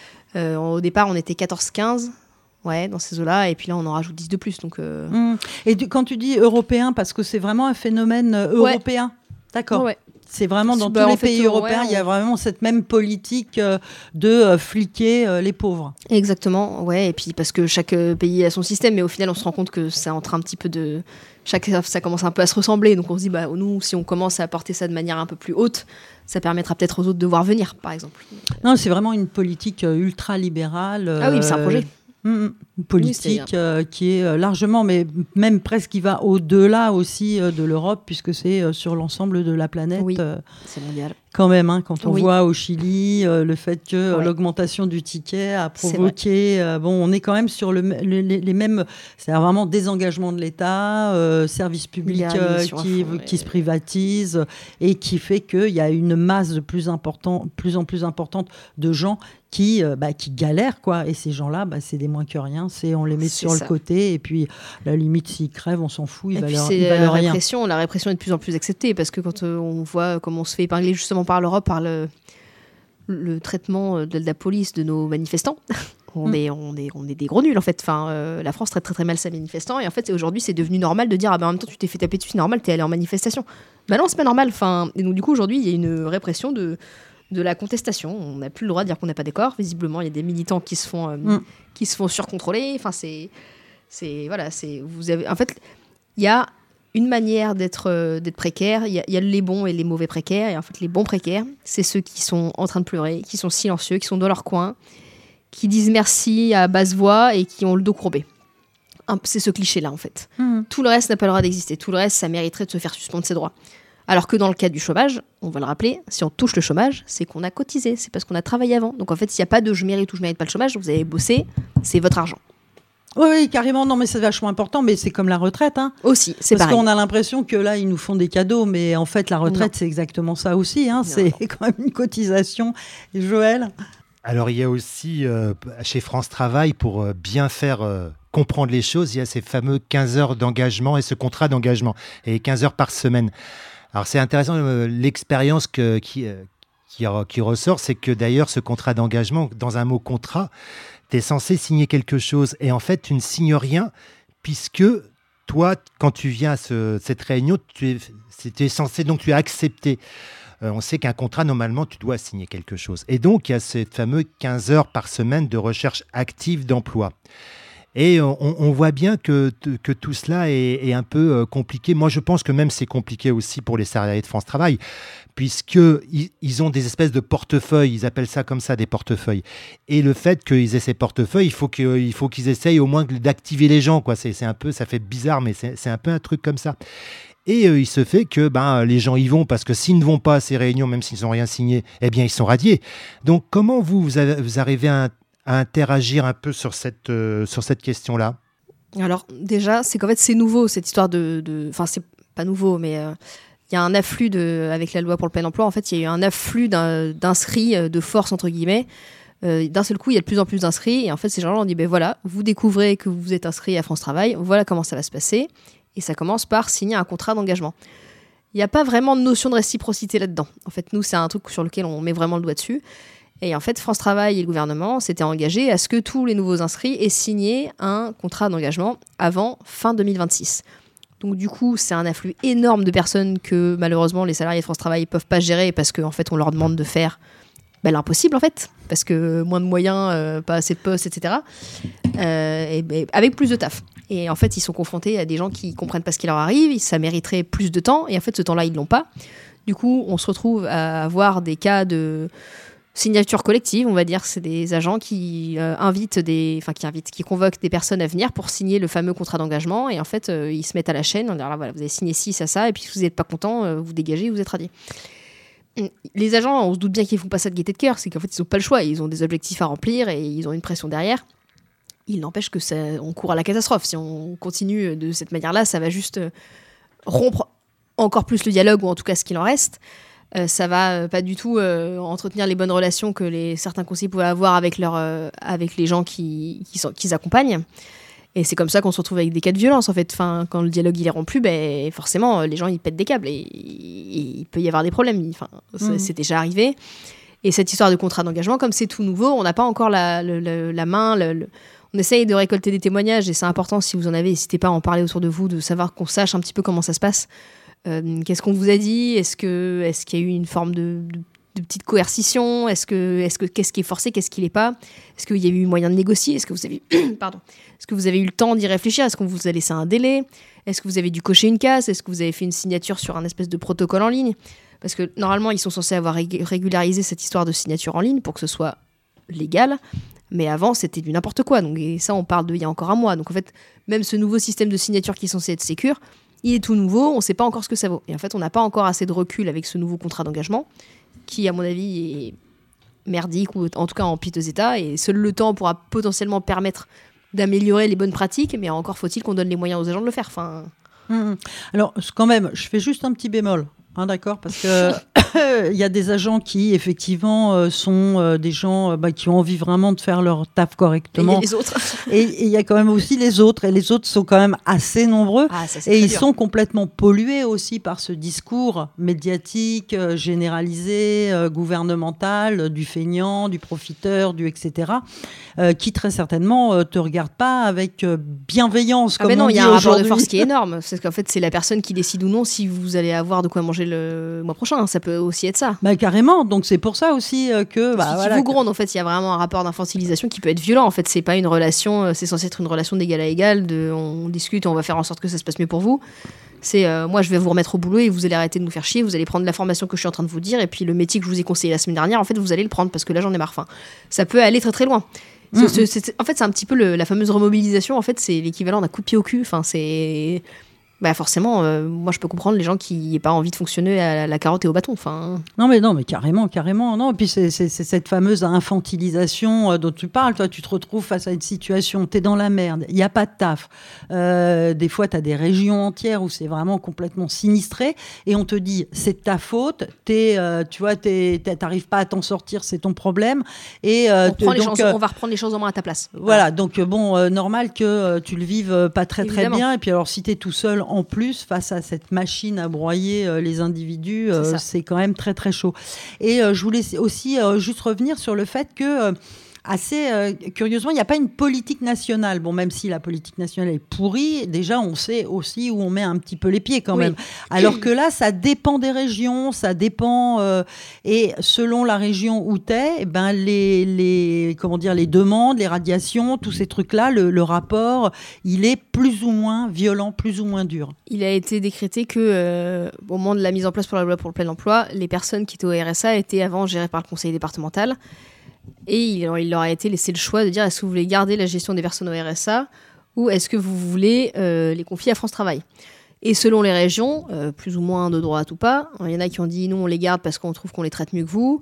Au départ, on était 14-15. Ouais, dans ces eaux-là, et puis là on en rajoute 10 de plus. Donc, Et quand tu dis européen, parce que c'est vraiment un phénomène européen, d'accord. Ouais. C'est vraiment dans tous les pays européens, il y a vraiment cette même politique de fliquer les pauvres. Exactement, ouais, et puis parce que chaque pays a son système, mais au final on se rend compte que ça entre un petit peu de... Ça commence un peu à se ressembler, donc on se dit, nous, si on commence à apporter ça de manière un peu plus haute, ça permettra peut-être aux autres de voir venir, par exemple. Non, c'est vraiment une politique ultra-libérale. Ah oui, c'est un projet. Une politique qui est largement, mais même presque qui va au-delà aussi de l'Europe, puisque c'est sur l'ensemble de la planète. Oui, c'est mondial. Quand même, hein, quand on voit au Chili le fait que l'augmentation du ticket a provoqué... on est quand même sur les mêmes... C'est vraiment désengagement de l'État, services publics qui se privatisent et qui fait qu'il y a une masse de plus en plus importante de gens qui galèrent, quoi. Et ces gens-là, c'est des moins que rien. On les met sur le côté et puis, à la limite, s'ils crèvent, on s'en fout, ils valent rien. La répression est de plus en plus acceptée parce que quand on voit comment on se fait épingler justement par l'Europe, par le traitement de la police de nos manifestants, on est des gros nuls en fait. Enfin, la France traite très très mal ses manifestants et en fait aujourd'hui c'est devenu normal de dire en même temps tu t'es fait taper dessus, c'est normal, t'es allé en manifestation. Non, c'est pas normal. Enfin, et donc du coup aujourd'hui il y a une répression de la contestation. On n'a plus le droit de dire qu'on n'a pas d'accord. Visiblement il y a des militants qui se font surcontrôler. Enfin en fait il y a une manière d'être précaire, il y a les bons et les mauvais précaires, et en fait les bons précaires, c'est ceux qui sont en train de pleurer, qui sont silencieux, qui sont dans leur coin, qui disent merci à basse voix et qui ont le dos courbé. C'est ce cliché-là en fait. Tout le reste n'a pas le droit d'exister, tout le reste ça mériterait de se faire suspendre ses droits. Alors que dans le cas du chômage, on va le rappeler, si on touche le chômage, c'est qu'on a cotisé, c'est parce qu'on a travaillé avant. Donc en fait, s'il n'y a pas de je mérite ou je mérite pas le chômage, vous avez bossé, c'est votre argent. Oui, carrément. Non, mais c'est vachement important. Mais c'est comme la retraite. Hein. Aussi, c'est pareil. Parce qu'on a l'impression que là, ils nous font des cadeaux. Mais en fait, la retraite, c'est exactement ça aussi. Hein. C'est quand même une cotisation. Et Joël ? Alors, il y a aussi, chez France Travail, pour bien faire comprendre les choses, il y a ces fameux 15 heures d'engagement et ce contrat d'engagement. Et 15 heures par semaine. Alors, c'est intéressant, l'expérience qui ressort, c'est que d'ailleurs, ce contrat d'engagement, dans un mot contrat, tu es censé signer quelque chose et en fait, tu ne signes rien puisque toi, quand tu viens à cette réunion, tu es censé, donc tu as accepté. On sait qu'un contrat, normalement, tu dois signer quelque chose. Et donc, il y a ces fameux 15 heures par semaine de recherche active d'emploi. Et on voit bien que tout cela est un peu compliqué. Moi, je pense que même c'est compliqué aussi pour les salariés de France Travail, puisqu'ils ont des espèces de portefeuilles, ils appellent ça comme ça, des portefeuilles. Et le fait qu'ils aient ces portefeuilles, il faut qu'ils essayent au moins d'activer les gens, quoi. C'est un peu, ça fait bizarre, mais c'est un peu un truc comme ça. Et il se fait que les gens y vont parce que s'ils ne vont pas à ces réunions, même s'ils n'ont rien signé, eh bien, ils sont radiés. Donc, comment vous arrivez à interagir un peu sur cette question-là? Alors déjà, c'est qu'en fait c'est nouveau cette histoire enfin c'est pas nouveau, mais il y a un afflux avec la loi pour le plein emploi. En fait, il y a eu un afflux d'inscrits de force entre guillemets. D'un seul coup, il y a de plus en plus d'inscrits et en fait ces gens-là on dit voilà, vous découvrez que vous êtes inscrit à France Travail, voilà comment ça va se passer et ça commence par signer un contrat d'engagement. Il n'y a pas vraiment de notion de réciprocité là-dedans. En fait, nous c'est un truc sur lequel on met vraiment le doigt dessus. Et en fait, France Travail et le gouvernement s'étaient engagés à ce que tous les nouveaux inscrits aient signé un contrat d'engagement avant fin 2026. Donc du coup, c'est un afflux énorme de personnes que malheureusement les salariés de France Travail ne peuvent pas gérer parce qu'en fait, on leur demande de faire l'impossible en fait, parce que moins de moyens, pas assez de postes, etc. Et avec plus de taf. Et en fait, ils sont confrontés à des gens qui comprennent pas ce qui leur arrive, ça mériterait plus de temps, et en fait, ce temps-là, ils l'ont pas. Du coup, on se retrouve à avoir des cas de signature collective, on va dire, c'est des agents qui qui convoquent des personnes à venir pour signer le fameux contrat d'engagement, et en fait, ils se mettent à la chaîne, on dit, voilà, vous avez signé ci, ça, et puis si vous n'êtes pas content, vous dégagez, vous êtes radié. Les agents, on se doute bien qu'ils font pas ça de gaieté de cœur, c'est qu'en fait ils n'ont pas le choix, ils ont des objectifs à remplir et ils ont une pression derrière. Il n'empêche que on court à la catastrophe. Si on continue de cette manière-là, ça va juste rompre encore plus le dialogue, ou en tout cas ce qu'il en reste. Ça va pas du tout entretenir les bonnes relations que certains conseillers pouvaient avoir avec les gens qu'ils accompagnent. Et c'est comme ça qu'on se retrouve avec des cas de violence, en fait. Enfin, quand le dialogue il est rompu, forcément, les gens ils pètent des câbles et il peut y avoir des problèmes. C'est déjà arrivé. Et cette histoire de contrat d'engagement, comme c'est tout nouveau, on n'a pas encore la main. On essaye de récolter des témoignages et c'est important, si vous en avez, n'hésitez pas à en parler autour de vous, de savoir qu'on sache un petit peu comment ça se passe. Qu'est-ce qu'on vous a dit ? Est-ce qu'il y a eu une forme de petite coercition ? Qu'est-ce qui est forcé ? Qu'est-ce qui l'est pas ? Est-ce qu'il y a eu moyen de négocier ? Est-ce que vous avez Est-ce que vous avez eu le temps d'y réfléchir ? Est-ce qu'on vous a laissé un délai ? Est-ce que vous avez dû cocher une case ? Est-ce que vous avez fait une signature sur un espèce de protocole en ligne ? Parce que normalement, ils sont censés avoir régularisé cette histoire de signature en ligne pour que ce soit légal. Mais avant, c'était du n'importe quoi. Donc, et ça, on parle d'il y a encore un mois. Donc en fait, même ce nouveau système de signature qui est censé être sécure, il est tout nouveau, on ne sait pas encore ce que ça vaut. Et en fait, on n'a pas encore assez de recul avec ce nouveau contrat d'engagement qui, à mon avis, est merdique ou en tout cas en piteux état. Et seul le temps pourra potentiellement permettre d'améliorer les bonnes pratiques, mais encore faut-il qu'on donne les moyens aux agents de le faire. Alors, quand même, je fais juste un petit bémol. D'accord, parce que il y a des agents qui effectivement sont des gens qui ont envie vraiment de faire leur taf correctement. Et il y a les autres. Et il y a quand même aussi les autres, et les autres sont quand même assez nombreux. Et ils sont complètement pollués aussi par ce discours médiatique, généralisé, gouvernemental, du feignant, du profiteur, du etc., qui très certainement te regarde pas avec bienveillance. Comme non, il y a un rapport de force qui est énorme. C'est qu'en fait, c'est la personne qui décide ou non si vous allez avoir de quoi manger le mois prochain. Ça peut aussi être ça. Carrément. Donc c'est pour ça aussi que qui vous gronde. En fait, il y a vraiment un rapport d'infantilisation qui peut être violent. En fait, c'est pas une relation. C'est censé être une relation d'égal à égal. On discute, on va faire en sorte que ça se passe mieux pour vous. C'est moi, je vais vous remettre au boulot et vous allez arrêter de nous faire chier. Vous allez prendre l'information que je suis en train de vous dire et puis le métier que je vous ai conseillé la semaine dernière, en fait, vous allez le prendre parce que là, j'en ai marre. Ça peut aller très très loin. En fait, c'est un petit peu la fameuse remobilisation. En fait, c'est l'équivalent d'un coup de pied au cul. C'est forcément, moi je peux comprendre les gens qui n'aient pas envie de fonctionner à la carotte et au bâton. Non mais carrément. Non. Et puis c'est cette fameuse infantilisation dont tu parles. Toi, tu te retrouves face à une situation, t'es dans la merde, il n'y a pas de taf. Des fois, t'as des régions entières où c'est vraiment complètement sinistré et on te dit c'est de ta faute. T'arrives pas à t'en sortir, c'est ton problème. Et on va reprendre les choses en main à ta place. Voilà. Donc normal que tu le vives pas très très bien. Et puis alors si t'es tout seul en plus, face à cette machine à broyer les individus, c'est quand même très très chaud. Et je voulais aussi juste revenir sur le fait que assez curieusement, il n'y a pas une politique nationale. Bon, même si la politique nationale est pourrie, déjà on sait aussi où on met un petit peu les pieds quand même. Alors que là, ça dépend des régions, ça dépend et selon la région où t'es, les demandes, les radiations, tous ces trucs-là, le rapport, il est plus ou moins violent, plus ou moins dur. Il a été décrété que au moment de la mise en place pour la loi pour le plein emploi, les personnes qui étaient au RSA étaient avant gérées par le conseil départemental. Et il leur a été laissé le choix de dire est-ce que vous voulez garder la gestion des personnes au RSA ou est-ce que vous voulez les confier à France Travail. Et selon les régions, plus ou moins de droite ou pas, il y en a qui ont dit non, on les garde parce qu'on trouve qu'on les traite mieux que vous,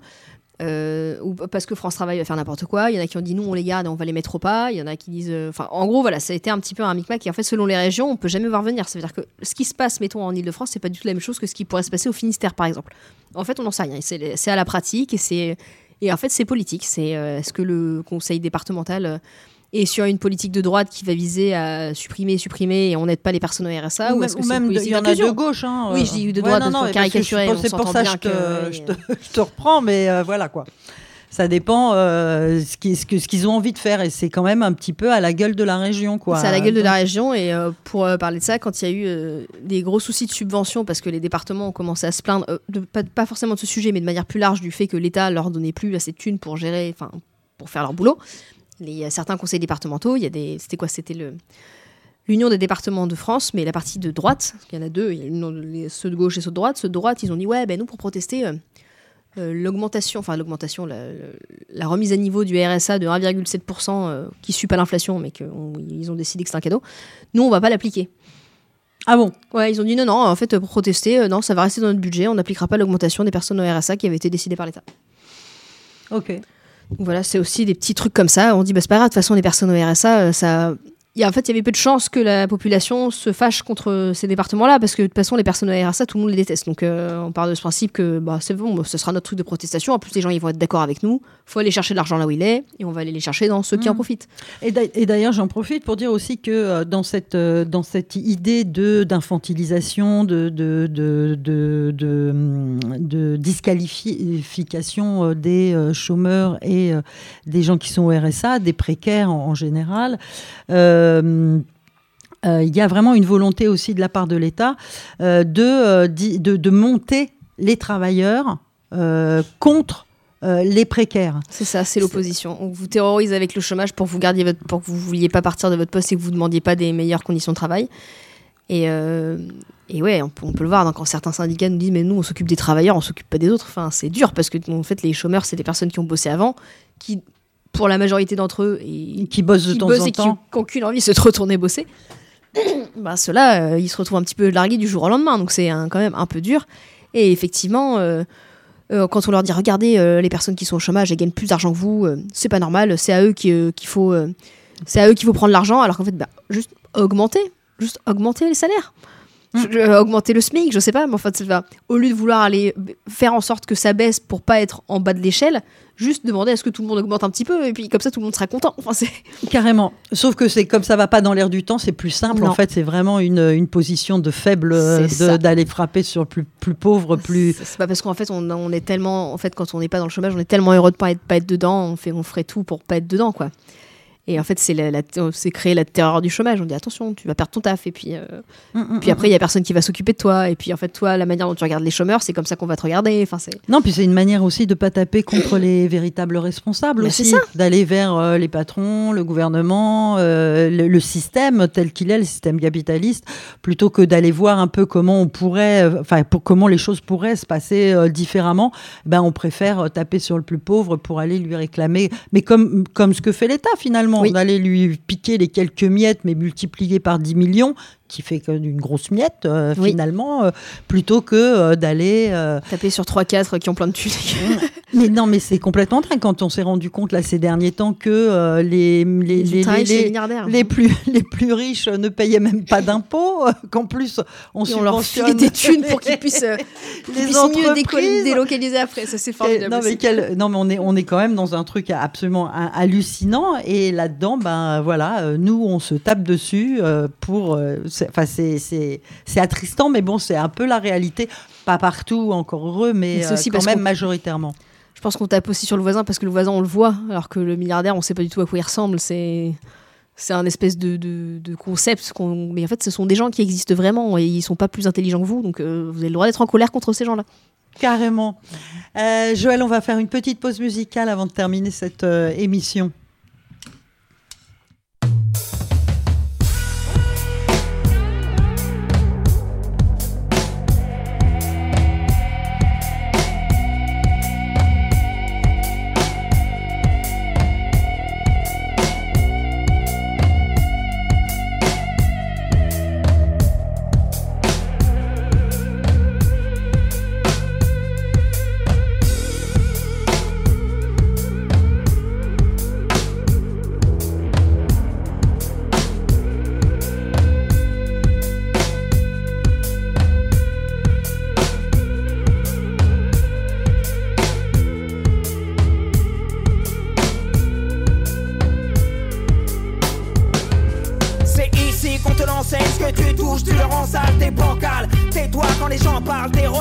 ou parce que France Travail va faire n'importe quoi. Il y en a qui ont dit non, on les garde et on va les mettre au pas. Il y en a qui disent... en gros, voilà, ça a été un petit peu un micmac. Et en fait, selon les régions, on ne peut jamais voir venir. Ça veut dire que ce qui se passe, mettons, en Ile-de-France, c'est pas du tout la même chose que ce qui pourrait se passer au Finistère, par exemple. En fait, on n'en sait rien. C'est à la pratique et en fait, c'est politique. Est-ce que le conseil départemental est sur une politique de droite qui va viser à supprimer et on n'aide pas les personnes au RSA ou est-ce que même il y en a de gauche. Oui, je dis de droite pour caricaturer. C'est pour ça que je te reprends, mais voilà quoi. Ça dépend ce qu'ils ont envie de faire. Et c'est quand même un petit peu à la gueule de la région, quoi. C'est à la gueule de la région. Et pour parler de ça, quand il y a eu des gros soucis de subvention, parce que les départements ont commencé à se plaindre, pas forcément de ce sujet, mais de manière plus large, du fait que l'État leur donnait plus assez de thunes pour gérer, pour faire leur boulot. Il y a certains conseils départementaux. C'était l'Union des départements de France, mais la partie de droite, parce qu'il y en a deux, il y a ceux de gauche et ceux de droite. Ceux de droite, ils ont dit nous, pour protester, l'augmentation, la remise à niveau du RSA de 1,7% qui suit pas l'inflation, mais qu'ils ont décidé que c'est un cadeau, nous, on va pas l'appliquer. Ah bon ? Ouais, ils ont dit non, en fait, pour protester, non, ça va rester dans notre budget, on n'appliquera pas l'augmentation des personnes au RSA qui avait été décidée par l'État. Ok. Donc voilà, c'est aussi des petits trucs comme ça. On dit, c'est pas grave, de toute façon, les personnes au RSA, il y avait peu de chances que la population se fâche contre ces départements-là, parce que de toute façon, les personnes au RSA, tout le monde les déteste. Donc on part de ce principe que c'est bon, ce sera notre truc de protestation. En plus, les gens, ils vont être d'accord avec nous. Il faut aller chercher de l'argent là où il est, et on va aller les chercher dans ceux qui en profitent. Et d'ailleurs, j'en profite pour dire aussi que dans cette idée d'infantilisation, de disqualification des chômeurs et des gens qui sont au RSA, des précaires en général, il y a vraiment une volonté aussi de la part de l'État de monter les travailleurs contre les précaires. C'est ça, c'est l'opposition. On vous terrorise avec le chômage pour que vous vouliez pas partir de votre poste et que vous demandiez pas des meilleures conditions de travail. Et ouais, on peut le voir quand certains syndicats nous disent mais nous on s'occupe des travailleurs, on s'occupe pas des autres. Enfin, c'est dur parce que en fait les chômeurs c'est des personnes qui ont bossé avant, qui pour la majorité d'entre eux et qui bossent de temps en temps, qui n'ont qu'une envie, c'est de retourner bosser. Ceux-là, ils se retrouvent un petit peu largués du jour au lendemain, donc c'est quand même un peu dur. Et effectivement, quand on leur dit regardez, les personnes qui sont au chômage, elles gagnent plus d'argent que vous, c'est pas normal, c'est à eux qu'il faut prendre l'argent, alors qu'en fait, juste augmenter les salaires. Augmenter le SMIC, je sais pas, mais en fait, au lieu de vouloir aller faire en sorte que ça baisse pour pas être en bas de l'échelle, juste demander à ce que tout le monde augmente un petit peu et puis comme ça tout le monde sera content. Carrément. Sauf que c'est comme ça va pas dans l'air du temps, c'est plus simple. Non. En fait, c'est vraiment une position de faible d'aller frapper sur le plus pauvre, plus. C'est pas parce qu'en fait on est tellement, en fait quand on n'est pas dans le chômage, on est tellement heureux de pas être dedans, on ferait tout pour pas être dedans quoi. Et en fait, c'est créer la terreur du chômage. On dit attention, tu vas perdre ton taf. Et puis, puis après, il n'y a personne qui va s'occuper de toi. Et puis, en fait, toi, la manière dont tu regardes les chômeurs, c'est comme ça qu'on va te regarder. Non, puis c'est une manière aussi de ne pas taper contre les véritables responsables aussi. D'aller vers les patrons, le gouvernement, le système tel qu'il est, le système capitaliste, plutôt que d'aller voir un peu comment on pourrait, comment les choses pourraient se passer différemment. On préfère taper sur le plus pauvre pour aller lui réclamer. Mais comme ce que fait l'État, finalement. Oui. D'aller lui piquer les quelques miettes, mais multipliées par 10 millions, qui fait une grosse miette, finalement, plutôt que d'aller... taper sur 3-4 qui ont plein de thunes. Mais non, mais c'est complètement dingue quand on s'est rendu compte, là, ces derniers temps, que les plus riches ne payaient même pas d'impôts, qu'en plus, on leur filait des thunes pour qu'ils puissent mieux délocaliser après. Ça, c'est formidable. Mais on est quand même dans un truc absolument hallucinant, et là-dedans, nous, on se tape dessus pour... c'est attristant, mais bon, c'est un peu la réalité. Pas partout, encore heureux, mais quand même majoritairement. Je pense qu'on tape aussi sur le voisin parce que le voisin, on le voit, alors que le milliardaire, on ne sait pas du tout à quoi il ressemble. C'est un espèce de concept. Mais en fait, ce sont des gens qui existent vraiment et ils ne sont pas plus intelligents que vous. Donc, vous avez le droit d'être en colère contre ces gens-là. Carrément. Joël, on va faire une petite pause musicale avant de terminer cette émission.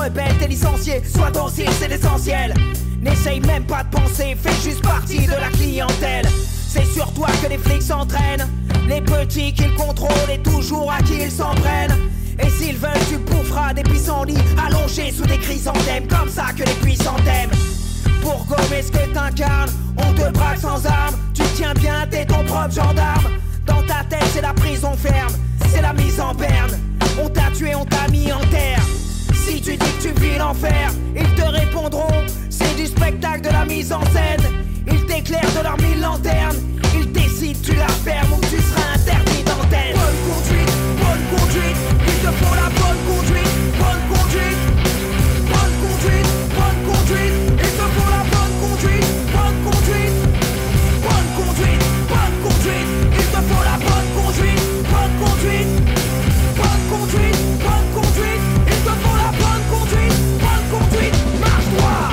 rebelle, t'es licencié. Sois docile, c'est l'essentiel. N'essaye même pas de penser, fais juste partie de la clientèle. C'est sur toi que les flics s'entraînent. Les petits qu'ils contrôlent et toujours à qui ils s'en prennent. Et s'ils veulent, tu boufferas des pissenlits allongés sous des chrysanthèmes. Comme ça que les puissants t'aiment. Pour gommer ce que t'incarnes, on te braque sans armes. Tu tiens bien, t'es ton propre gendarme. Dans ta tête c'est la prison ferme, c'est la mise en berne. On t'a tué, on t'a mis en terre. Si tu dis que tu vis l'enfer, ils te répondront, c'est du spectacle, de la mise en scène. Ils t'éclairent de leurs 1000 lanternes. Ils décident, tu la fermes ou tu seras interdit d'antenne. Bonne conduite, il te faut la bonne conduite. Bonne conduite, il te faut la bonne conduite. Bonne conduite, il te faut la bonne conduite. Bonne conduite, il te faut la bonne conduite. Bonne conduite, marche droit.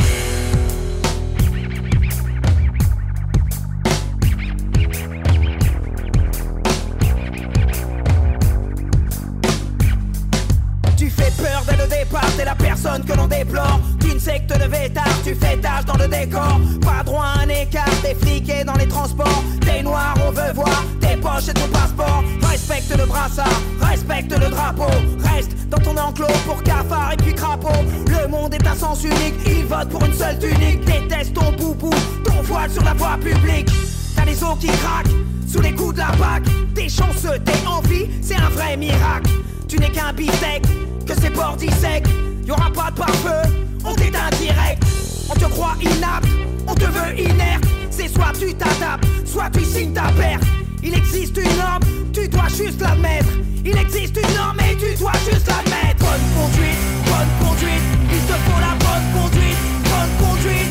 Tu fais peur dès le départ, t'es la personne que l'on déplore. D'une secte de vétard, tu fais tâche dans le décor. Pas droit à un écart, t'es fliqué dans les transports. T'es noir, on veut voir tes poches et ton passeport. Respecte le brassard, respecte le drapeau. Reste dans ton enclos pour cafard et puis crapaud. Le monde est un sens unique, il vote pour une seule tunique. Déteste ton boubou, ton voile sur la voie publique. T'as les os qui craquent sous les coups de la PAC. T'es chanceux, t'es en vie, c'est un vrai miracle. Tu n'es qu'un bistec, que c'est bordi sec. Y'aura pas de pare-feu, on t'éteint direct. On te croit inapte, on te veut inerte. C'est soit tu t'adaptes, soit tu signes ta perte. Il existe une norme, tu dois juste l'admettre. Il existe une norme et tu dois juste l'admettre. Bonne conduite, il te faut la bonne conduite. Bonne conduite,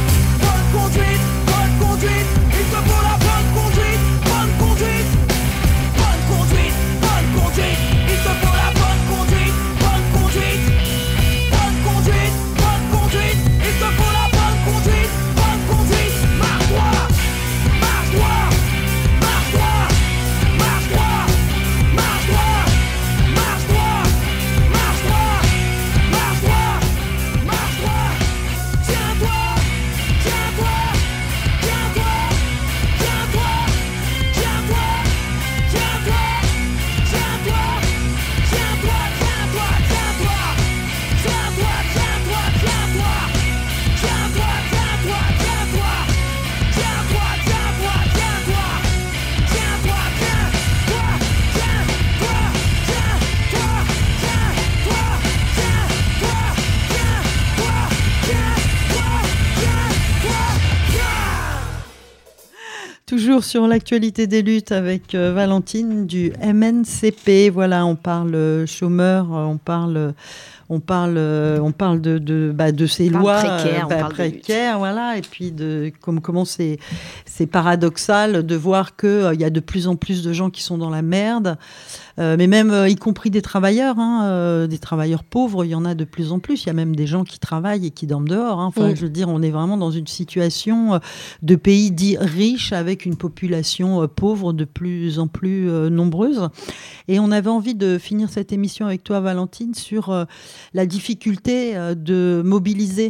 il te faut la bonne conduite. Bonne conduite, il te faut la bonne conduite. Bonne conduite, il te faut la bonne conduite. Bonne conduite, marche droit, marche droit, marche droit, marche droit, marche droit, marche droit, marche droit, marche droit, marche droit. Tiens-toi, tiens-toi, tiens-toi, tiens-toi, tiens-toi, tiens-toi, tiens-toi, tiens-toi, tiens-toi, tiens-toi, tiens-toi, tiens-toi, tiens-toi, tiens-toi, tiens-toi, tiens-toi, tiens-toi, tiens-toi, tiens-toi, tiens-toi, Toujours sur l'actualité des luttes avec Valentine du MNCP. Voilà, on parle chômeurs, on parle de ces lois précaires, voilà, et puis de comment c'est paradoxal de voir que il y a de plus en plus de gens qui sont dans la merde, mais même y compris des travailleurs pauvres, il y en a de plus en plus. Il y a même des gens qui travaillent et qui dorment dehors. Enfin, je veux dire, on est vraiment dans une situation de pays dits riches avec une population pauvre de plus en plus nombreuse. Et on avait envie de finir cette émission avec toi, Valentine, sur la difficulté de mobiliser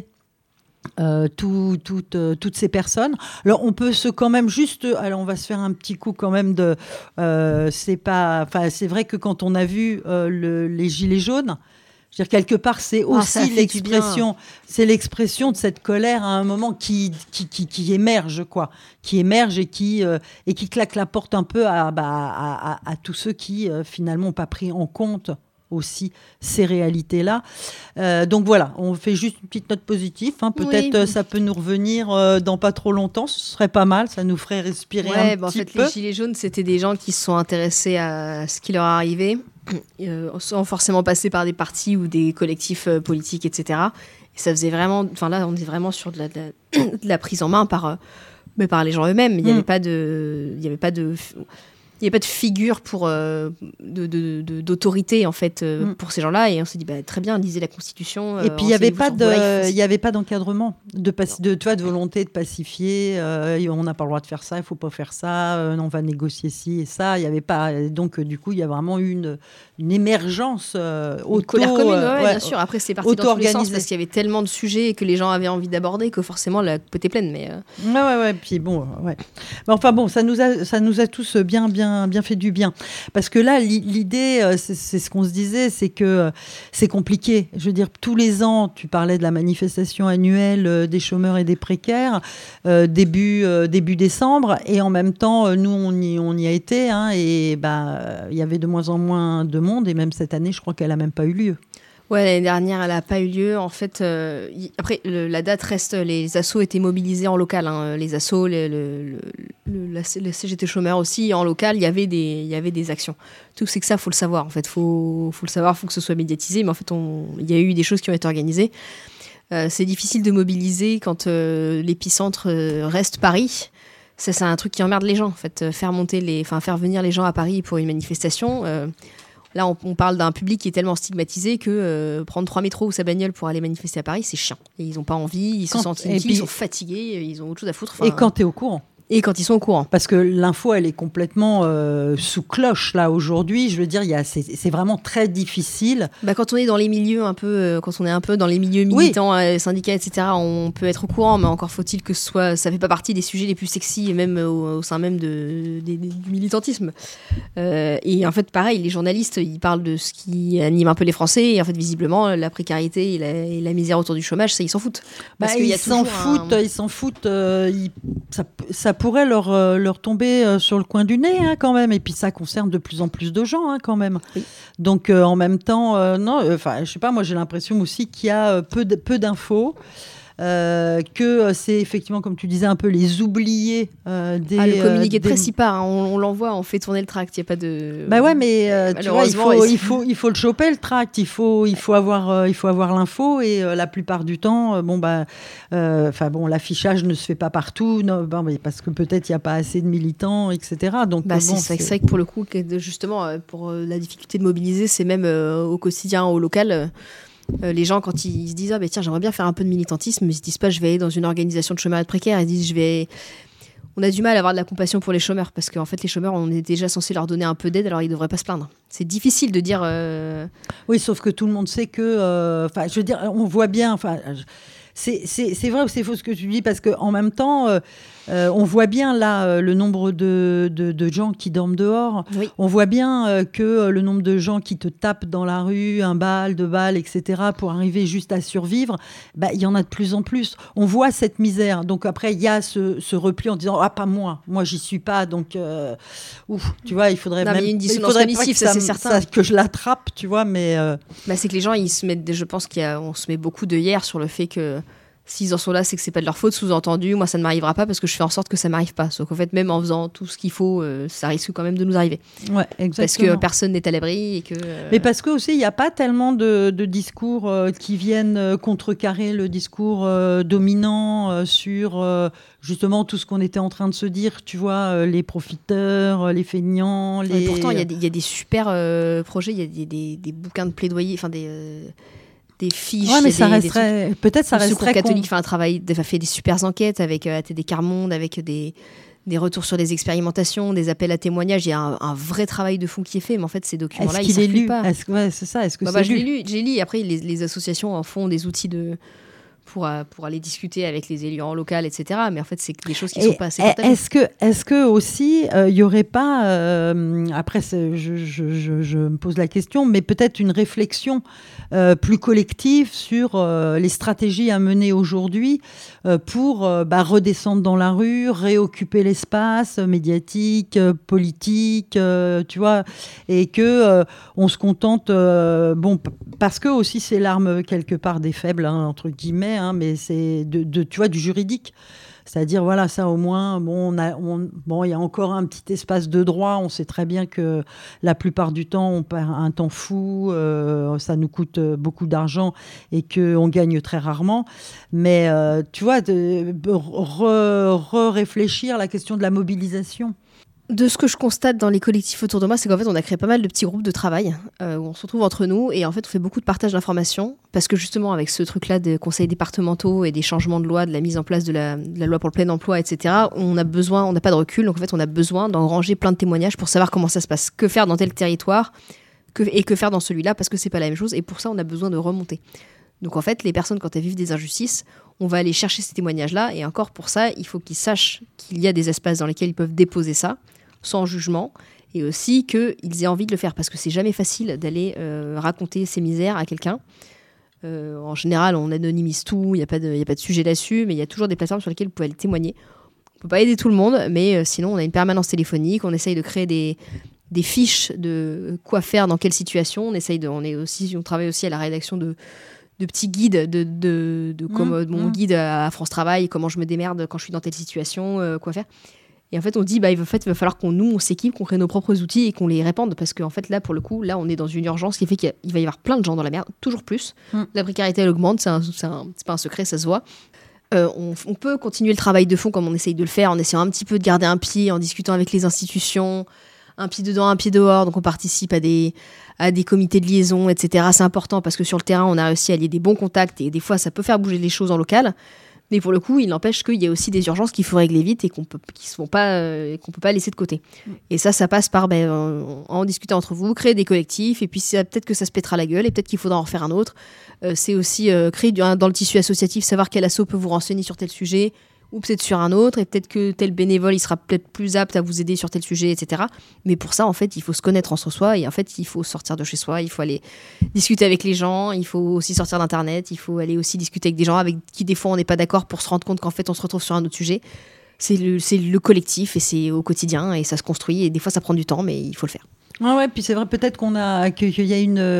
toutes ces personnes. Alors on peut quand même on va se faire un petit coup quand même de c'est vrai que quand on a vu les gilets jaunes, je veux dire, quelque part, c'est aussi l'expression de cette colère à un moment qui émerge, quoi, qui émerge et qui claque la porte un peu à tous ceux qui finalement n'ont pas pris en compte aussi ces réalités-là. Donc voilà, on fait juste une petite note positive. Peut-être ça peut nous revenir dans pas trop longtemps. Ce serait pas mal, ça nous ferait respirer un petit peu. Les Gilets jaunes, c'était des gens qui se sont intéressés à ce qui leur arrivait, sans forcément passer par des partis ou des collectifs politiques, etc. Et ça faisait vraiment... Enfin là, on est vraiment sur de la prise en main par les gens eux-mêmes. Il n'y avait pas de... Il n'y a pas de figure d'autorité en fait pour ces gens-là, et on s'est dit très bien, lisez la Constitution. Et puis il n'y avait pas d'encadrement, de volonté de pacifier. On n'a pas le droit de faire ça, il ne faut pas faire ça. On va négocier ci et ça. Il y avait pas. Donc du coup, il y a vraiment eu une émergence une colère commune, bien sûr. Après, c'est parti dans tous les sens parce qu'il y avait tellement de sujets que les gens avaient envie d'aborder que forcément la coupe était pleine. Mais ouais. Puis bon, ouais. Mais enfin bon, ça nous a tous bien fait du bien. Parce que là, l'idée, c'est ce qu'on se disait, c'est que c'est compliqué. Je veux dire, tous les ans, tu parlais de la manifestation annuelle des chômeurs et des précaires, début décembre, et en même temps, nous, on y a été, et il y avait de moins en moins de monde, et même cette année, je crois qu'elle n'a même pas eu lieu. Ouais, l'année dernière, elle n'a pas eu lieu. En fait, après, la date reste... Les assos étaient mobilisés en local. Les assos, la CGT chômeurs aussi, en local, il y avait des actions. Tout c'est que ça, il faut le savoir. En fait, faut le savoir, il faut que ce soit médiatisé. Mais en fait, il y a eu des choses qui ont été organisées. C'est difficile de mobiliser quand l'épicentre reste Paris. Ça, c'est un truc qui emmerde les gens. En fait, faire venir les gens à Paris pour une manifestation... Là, on parle d'un public qui est tellement stigmatisé que prendre 3 métros ou sa bagnole pour aller manifester à Paris, c'est chiant. Et ils n'ont pas envie, ils se sentent inutiles, ils sont fatigués, ils ont autre chose à foutre. Et quand tu es au courant. Et quand ils sont au courant. Parce que l'info, elle est complètement sous cloche, là, aujourd'hui. Je veux dire, c'est vraiment très difficile. Quand on est dans les milieux un peu, quand on est un peu dans les milieux militants, syndicats, etc., on peut être au courant, mais encore faut-il que ça fait pas partie des sujets les plus sexy, et même au sein même du militantisme. Et en fait, pareil, les journalistes, ils parlent de ce qui anime un peu les Français, et en fait, visiblement, la précarité et la misère autour du chômage, ça, ils s'en foutent. Parce qu'il y a ils s'en foutent. Ça pourrait leur tomber sur le coin du nez, quand même. Et puis ça concerne de plus en plus de gens, quand même. Oui. Donc en même temps, je sais pas, moi j'ai l'impression aussi qu'il y a peu d'infos. Que c'est effectivement, comme tu disais, un peu les oubliés le communiqué de presse, on l'envoie, on fait tourner le tract, il n'y a pas de... mais tu vois, il faut le choper, le tract, il faut avoir l'info, et la plupart du temps, l'affichage ne se fait pas partout, parce que peut-être il n'y a pas assez de militants, etc. Donc, c'est vrai que pour le coup, justement, pour la difficulté de mobiliser, c'est même au quotidien, au local... les gens, quand ils se disent tiens, j'aimerais bien faire un peu de militantisme, mais ils se disent pas je vais aller dans une organisation de chômeurs et de précaires, ils disent on a du mal à avoir de la compassion pour les chômeurs, parce qu'en fait les chômeurs, on est déjà censé leur donner un peu d'aide, alors ils devraient pas se plaindre. C'est difficile de dire Oui, sauf que tout le monde sait que je veux dire, on voit bien, c'est vrai ou c'est faux ce que tu dis, parce qu'en même temps, on voit bien là le nombre de gens qui dorment dehors. Oui. On voit bien que le nombre de gens qui te tapent dans la rue, 1 balle, 2 balles, etc., pour arriver juste à survivre, il y en a de plus en plus. On voit cette misère. Donc après, il y a ce repli en disant pas moi j'y suis pas. Donc, tu vois, il faudrait il y a une dissonance cognitive, ça c'est certain. Que je l'attrape, tu vois, mais... c'est que les gens, ils se mettent, je pense qu'on se met beaucoup d'œillères sur le fait que s'ils en sont là, c'est que c'est pas de leur faute, sous-entendu. Moi, ça ne m'arrivera pas parce que je fais en sorte que ça m'arrive pas. Sauf qu'en fait, même en faisant tout ce qu'il faut, ça risque quand même de nous arriver. Ouais, exactement. Parce que personne n'est à l'abri et que. Mais parce que aussi, il n'y a pas tellement de discours qui viennent contrecarrer le discours dominant sur justement tout ce qu'on était en train de se dire. Tu vois, les profiteurs, les feignants. Pourtant, il y a des super projets. Il y a des bouquins de plaidoyer, enfin des fiches. Ouais, mais ça resterait. Peut-être ça resterait. Le Secours catholique fait des super enquêtes avec ATD Carmonde, avec des retours sur des expérimentations, des appels à témoignages. Il y a un vrai travail de fond qui est fait, mais en fait, ces documents-là, ils ne circulent pas. C'est ça. Est-ce que c'est lu? J'ai lu. Après, les associations en font des outils pour aller discuter avec les élus en local, etc. Mais en fait, c'est des choses qui ne sont pas assez partagées. Est-ce que aussi, il n'y aurait pas, après, je me pose la question, mais peut-être une réflexion plus collective sur les stratégies à mener aujourd'hui pour redescendre dans la rue, réoccuper l'espace médiatique, politique, tu vois, et que on se contente, parce que aussi c'est l'arme quelque part des faibles, entre guillemets, mais c'est tu vois, du juridique. C'est-à-dire, voilà, ça au moins, il y a encore un petit espace de droit. On sait très bien que la plupart du temps, on perd un temps fou, ça nous coûte beaucoup d'argent et qu'on gagne très rarement. Mais tu vois, réfléchir à la question de la mobilisation. De ce que je constate dans les collectifs autour de moi, c'est qu'en fait, on a créé pas mal de petits groupes de travail où on se retrouve entre nous et en fait, on fait beaucoup de partage d'informations parce que justement, avec ce truc-là des conseils départementaux et des changements de loi, de la mise en place de la loi pour le plein emploi, etc., on n'a pas de recul. Donc en fait, on a besoin d'engranger plein de témoignages pour savoir comment ça se passe, que faire dans tel territoire et que faire dans celui-là parce que c'est pas la même chose. Et pour ça, on a besoin de remonter. Donc en fait, les personnes, quand elles vivent des injustices, on va aller chercher ces témoignages-là et encore pour ça, il faut qu'ils sachent qu'il y a des espaces dans lesquels ils peuvent déposer ça sans jugement, et aussi qu'ils aient envie de le faire, parce que c'est jamais facile d'aller raconter ses misères à quelqu'un. En général, on anonymise tout, il n'y a pas de sujet là-dessus, mais il y a toujours des plateformes sur lesquelles vous pouvez aller témoigner. On ne peut pas aider tout le monde, mais sinon, on a une permanence téléphonique, on essaye de créer des fiches de quoi faire dans quelle situation, on travaille aussi à la rédaction de petits guides, comme mon guide à France Travail, comment je me démerde quand je suis dans telle situation, quoi faire. Et en fait, on dit, il va falloir on s'équipe, qu'on crée nos propres outils et qu'on les répande. Parce qu'en fait, là, pour le coup, on est dans une urgence qui fait qu'il va y avoir plein de gens dans la merde, toujours plus. La précarité, elle augmente, c'est pas un secret, ça se voit. On peut continuer le travail de fond comme on essaye de le faire, en essayant un petit peu de garder un pied, en discutant avec les institutions, un pied dedans, un pied dehors. Donc, on participe à des comités de liaison, etc. C'est important parce que sur le terrain, on a réussi à lier des bons contacts et des fois, ça peut faire bouger les choses en local. Mais pour le coup, il n'empêche qu'il y a aussi des urgences qu'il faut régler vite et qu'on peut pas laisser de côté. Et ça passe par en discuter entre vous, créer des collectifs, et puis peut-être que ça se pètera la gueule, et peut-être qu'il faudra en refaire un autre. C'est aussi créer dans le tissu associatif, savoir quel asso peut vous renseigner sur tel sujet, ou peut-être sur un autre, et peut-être que tel bénévole, il sera peut-être plus apte à vous aider sur tel sujet, etc. Mais pour ça, en fait, il faut se connaître entre soi, et en fait, il faut sortir de chez soi, il faut aller discuter avec les gens, il faut aussi sortir d'Internet, il faut aller aussi discuter avec des gens avec qui, des fois, on n'est pas d'accord pour se rendre compte qu'en fait, on se retrouve sur un autre sujet. C'est le collectif, et c'est au quotidien, et ça se construit, et des fois, ça prend du temps, mais il faut le faire. Ouais, puis c'est vrai, peut-être qu'il y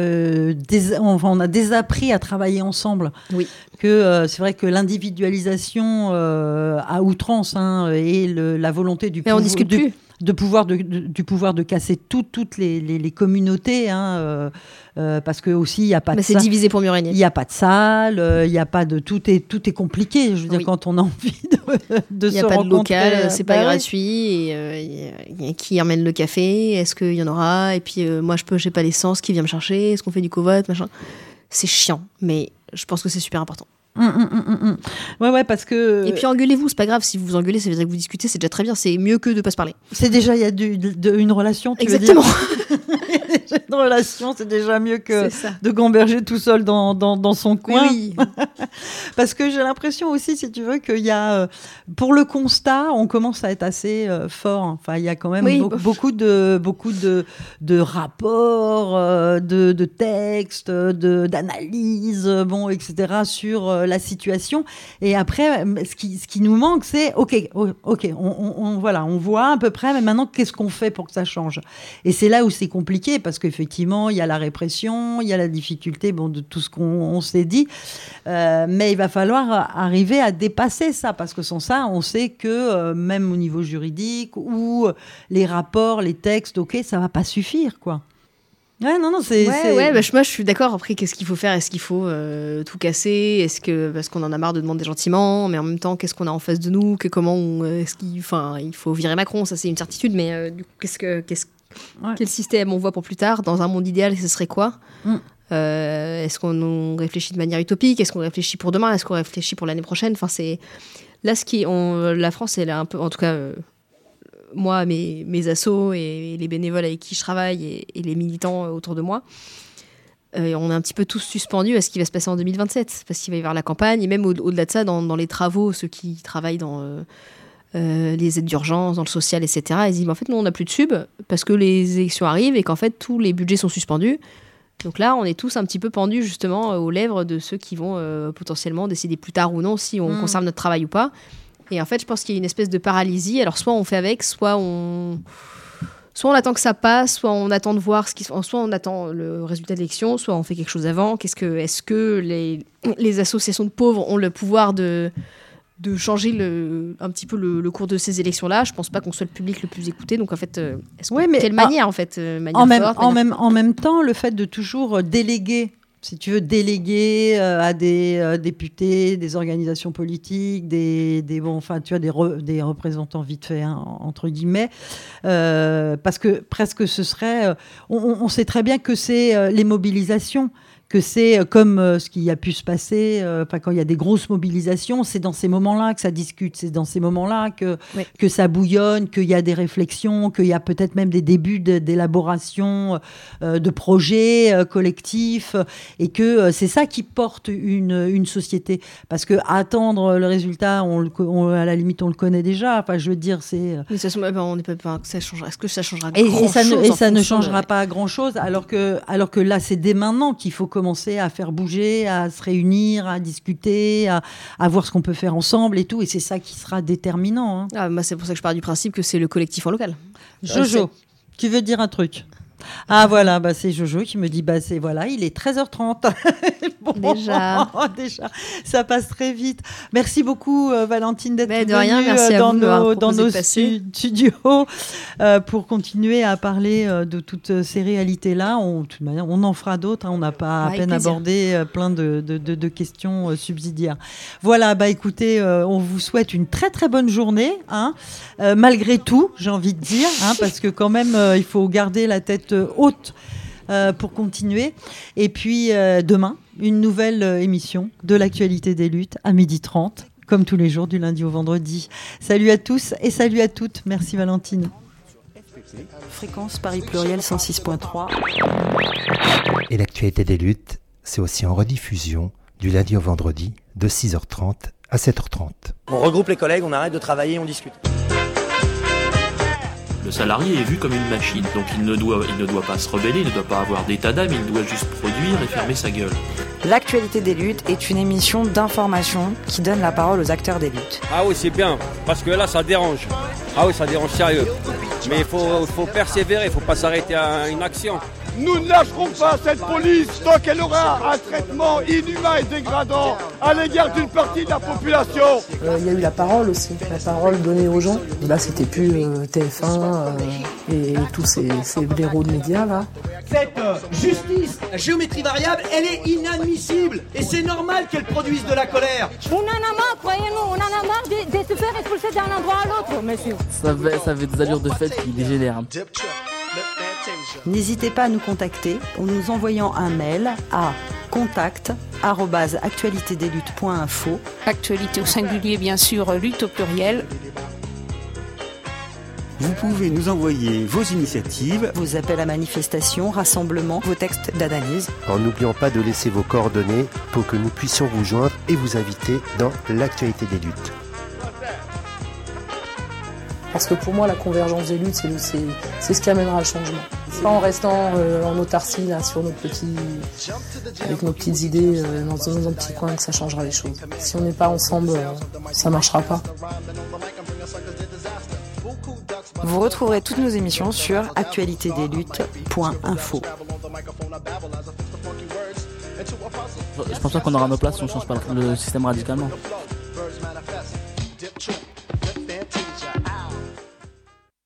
a on a désappris à travailler ensemble. Oui. Que c'est vrai que l'individualisation à outrance et la volonté du pouvoir. Mais on discute plus. Du pouvoir de casser toutes les communautés, parce que aussi il y a pas de c'est divisé pour mieux régner. Il y a pas de salle, il y a pas de tout est compliqué. Je veux dire, quand on a envie de se rencontrer, il y a pas de local, c'est pas gratuit. Et y a qui emmène le café, est-ce qu'il y en aura, et puis moi j'ai pas l'essence, qui vient me chercher, est-ce qu'on fait du covote, machin. C'est chiant, mais je pense que c'est super important. Ouais, parce que... Et puis engueulez-vous, c'est pas grave, si vous vous engueulez, ça veut dire que vous discutez, c'est déjà très bien, c'est mieux que de pas se parler. C'est déjà, il y a une relation, tu Exactement. veux dire. Une relation, c'est déjà mieux que de gamberger tout seul dans son coin. Oui. Parce que j'ai l'impression aussi, si tu veux, qu'il y a, pour le constat, on commence à être assez fort. Enfin, il y a quand même beaucoup de rapports, de textes, d'analyses, etc., sur la situation. Et après, ce qui nous manque, c'est on voit à peu près, mais maintenant, qu'est-ce qu'on fait pour que ça change? Et c'est là où c'est compliqué, parce qu'effectivement, il y a la répression, il y a la difficulté de tout ce qu'on s'est dit, mais il va falloir arriver à dépasser ça, parce que sans ça, on sait que même au niveau juridique, ou les rapports, les textes, ça va pas suffire, quoi. Ouais, non, c'est... moi, je suis d'accord. Après, qu'est-ce qu'il faut faire? Est-ce qu'il faut tout casser? Parce qu'on en a marre de demander gentiment, mais en même temps, qu'est-ce qu'on a en face de nous? Il faut virer Macron, ça c'est une certitude, mais du coup, quel système on voit pour plus tard? Dans un monde idéal, ce serait quoi? Est-ce qu'on réfléchit de manière utopique? Est-ce qu'on réfléchit pour demain? Est-ce qu'on réfléchit pour l'année prochaine? Enfin, c'est... Là, la France, elle est un peu... En tout cas... moi, mes assos et les bénévoles avec qui je travaille et les militants autour de moi, on est un petit peu tous suspendus à ce qui va se passer en 2027, parce qu'il va y avoir la campagne, et même au-delà de ça, dans les travaux, ceux qui travaillent dans les aides d'urgence, dans le social, etc., ils disent, en fait, nous, on n'a plus de sub, parce que les élections arrivent et qu'en fait, tous les budgets sont suspendus. Donc là, on est tous un petit peu pendus, justement, aux lèvres de ceux qui vont potentiellement décider plus tard ou non si on conserve notre travail ou pas. Et en fait, je pense qu'il y a une espèce de paralysie. Alors, soit on fait avec, soit on attend que ça passe, soit on attend de voir soit on attend le résultat de l'élection, soit on fait quelque chose avant. Est-ce que les associations de pauvres ont le pouvoir de changer un petit peu le cours de ces élections-là? Je pense pas qu'on soit le public le plus écouté. Donc en fait, quelle manière en fait, en même temps, le fait de toujours déléguer si tu veux, déléguer à des députés, des organisations politiques, des représentants vite fait, hein, entre guillemets, parce que presque ce serait... on sait très bien que c'est les mobilisations, que c'est comme ce qui a pu se passer, quand il y a des grosses mobilisations, c'est dans ces moments-là que ça discute, c'est dans ces moments-là que ça bouillonne, qu'il y a des réflexions, qu'il y a peut-être même des débuts d'élaboration de projets collectifs, et que c'est ça qui porte une société. Parce que attendre le résultat, à la limite, on le connaît déjà. Enfin, je veux dire, c'est... Mais ça changera. Est-ce que ça changera et ça ne changera pas grand-chose, alors que là, c'est dès maintenant qu'il faut commencer à faire bouger, à se réunir, à discuter, à voir ce qu'on peut faire ensemble et tout. Et c'est ça qui sera déterminant. Hein. Ah, moi, c'est pour ça que je pars du principe que c'est le collectif en local. Jojo, tu veux dire un truc ? Ah voilà, c'est Jojo qui me dit, il est 13h30. Bon, déjà, ça passe très vite. Merci beaucoup Valentine d'être venue dans nos studios pour continuer à parler de toutes ces réalités-là. On en fera d'autres, hein. On n'a pas à peine abordé plein de questions subsidiaires. Voilà, écoutez, on vous souhaite une très très bonne journée, hein. Malgré tout, j'ai envie de dire, hein, parce que quand même, il faut garder la tête haute pour continuer. Et puis demain, une nouvelle émission de l'actualité des luttes à 12h30, comme tous les jours du lundi au vendredi. Salut à tous et salut à toutes. Merci Valentine. Fréquence Paris Pluriel 106.3. Et l'actualité des luttes, c'est aussi en rediffusion du lundi au vendredi de 6h30 à 7h30. On regroupe les collègues, on arrête de travailler, on discute. Le salarié est vu comme une machine, donc il ne doit pas se rebeller, il ne doit pas avoir d'état d'âme, il doit juste produire et fermer sa gueule. L'actualité des luttes est une émission d'information qui donne la parole aux acteurs des luttes. Ah oui, c'est bien, parce que là, ça dérange. Ah oui, ça dérange sérieux. Mais il faut persévérer, il ne faut pas s'arrêter à une action. Nous ne lâcherons pas cette police tant qu'elle aura un traitement inhumain et dégradant à l'égard d'une partie de la population. Il y a eu la parole aussi, la parole donnée aux gens. Là, c'était plus TF1 et tous ces blaireaux de médias là. Cette justice à géométrie variable, elle est inadmissible. Et c'est normal qu'elle produise de la colère. On en a marre, croyez-nous, on en a marre de se faire expulser d'un endroit à l'autre, monsieur. Ça avait des allures de fête qui dégénèrent. N'hésitez pas à nous contacter en nous envoyant un mail à contact@actualitédesluttes.info. Actualité au singulier, bien sûr, lutte au pluriel. Vous pouvez nous envoyer vos initiatives, vos appels à manifestation, rassemblements, vos textes d'analyse. En n'oubliant pas de laisser vos coordonnées pour que nous puissions vous joindre et vous inviter dans l'actualité des luttes. Parce que pour moi, la convergence des luttes, c'est ce qui amènera le changement. C'est pas en restant en autarcie là, avec nos petites idées dans un petit coin que ça changera les choses. Si on n'est pas ensemble, ça marchera pas. Vous retrouverez toutes nos émissions sur actualitédesluttes.info. Je pense pas qu'on aura nos places si on change pas le système radicalement.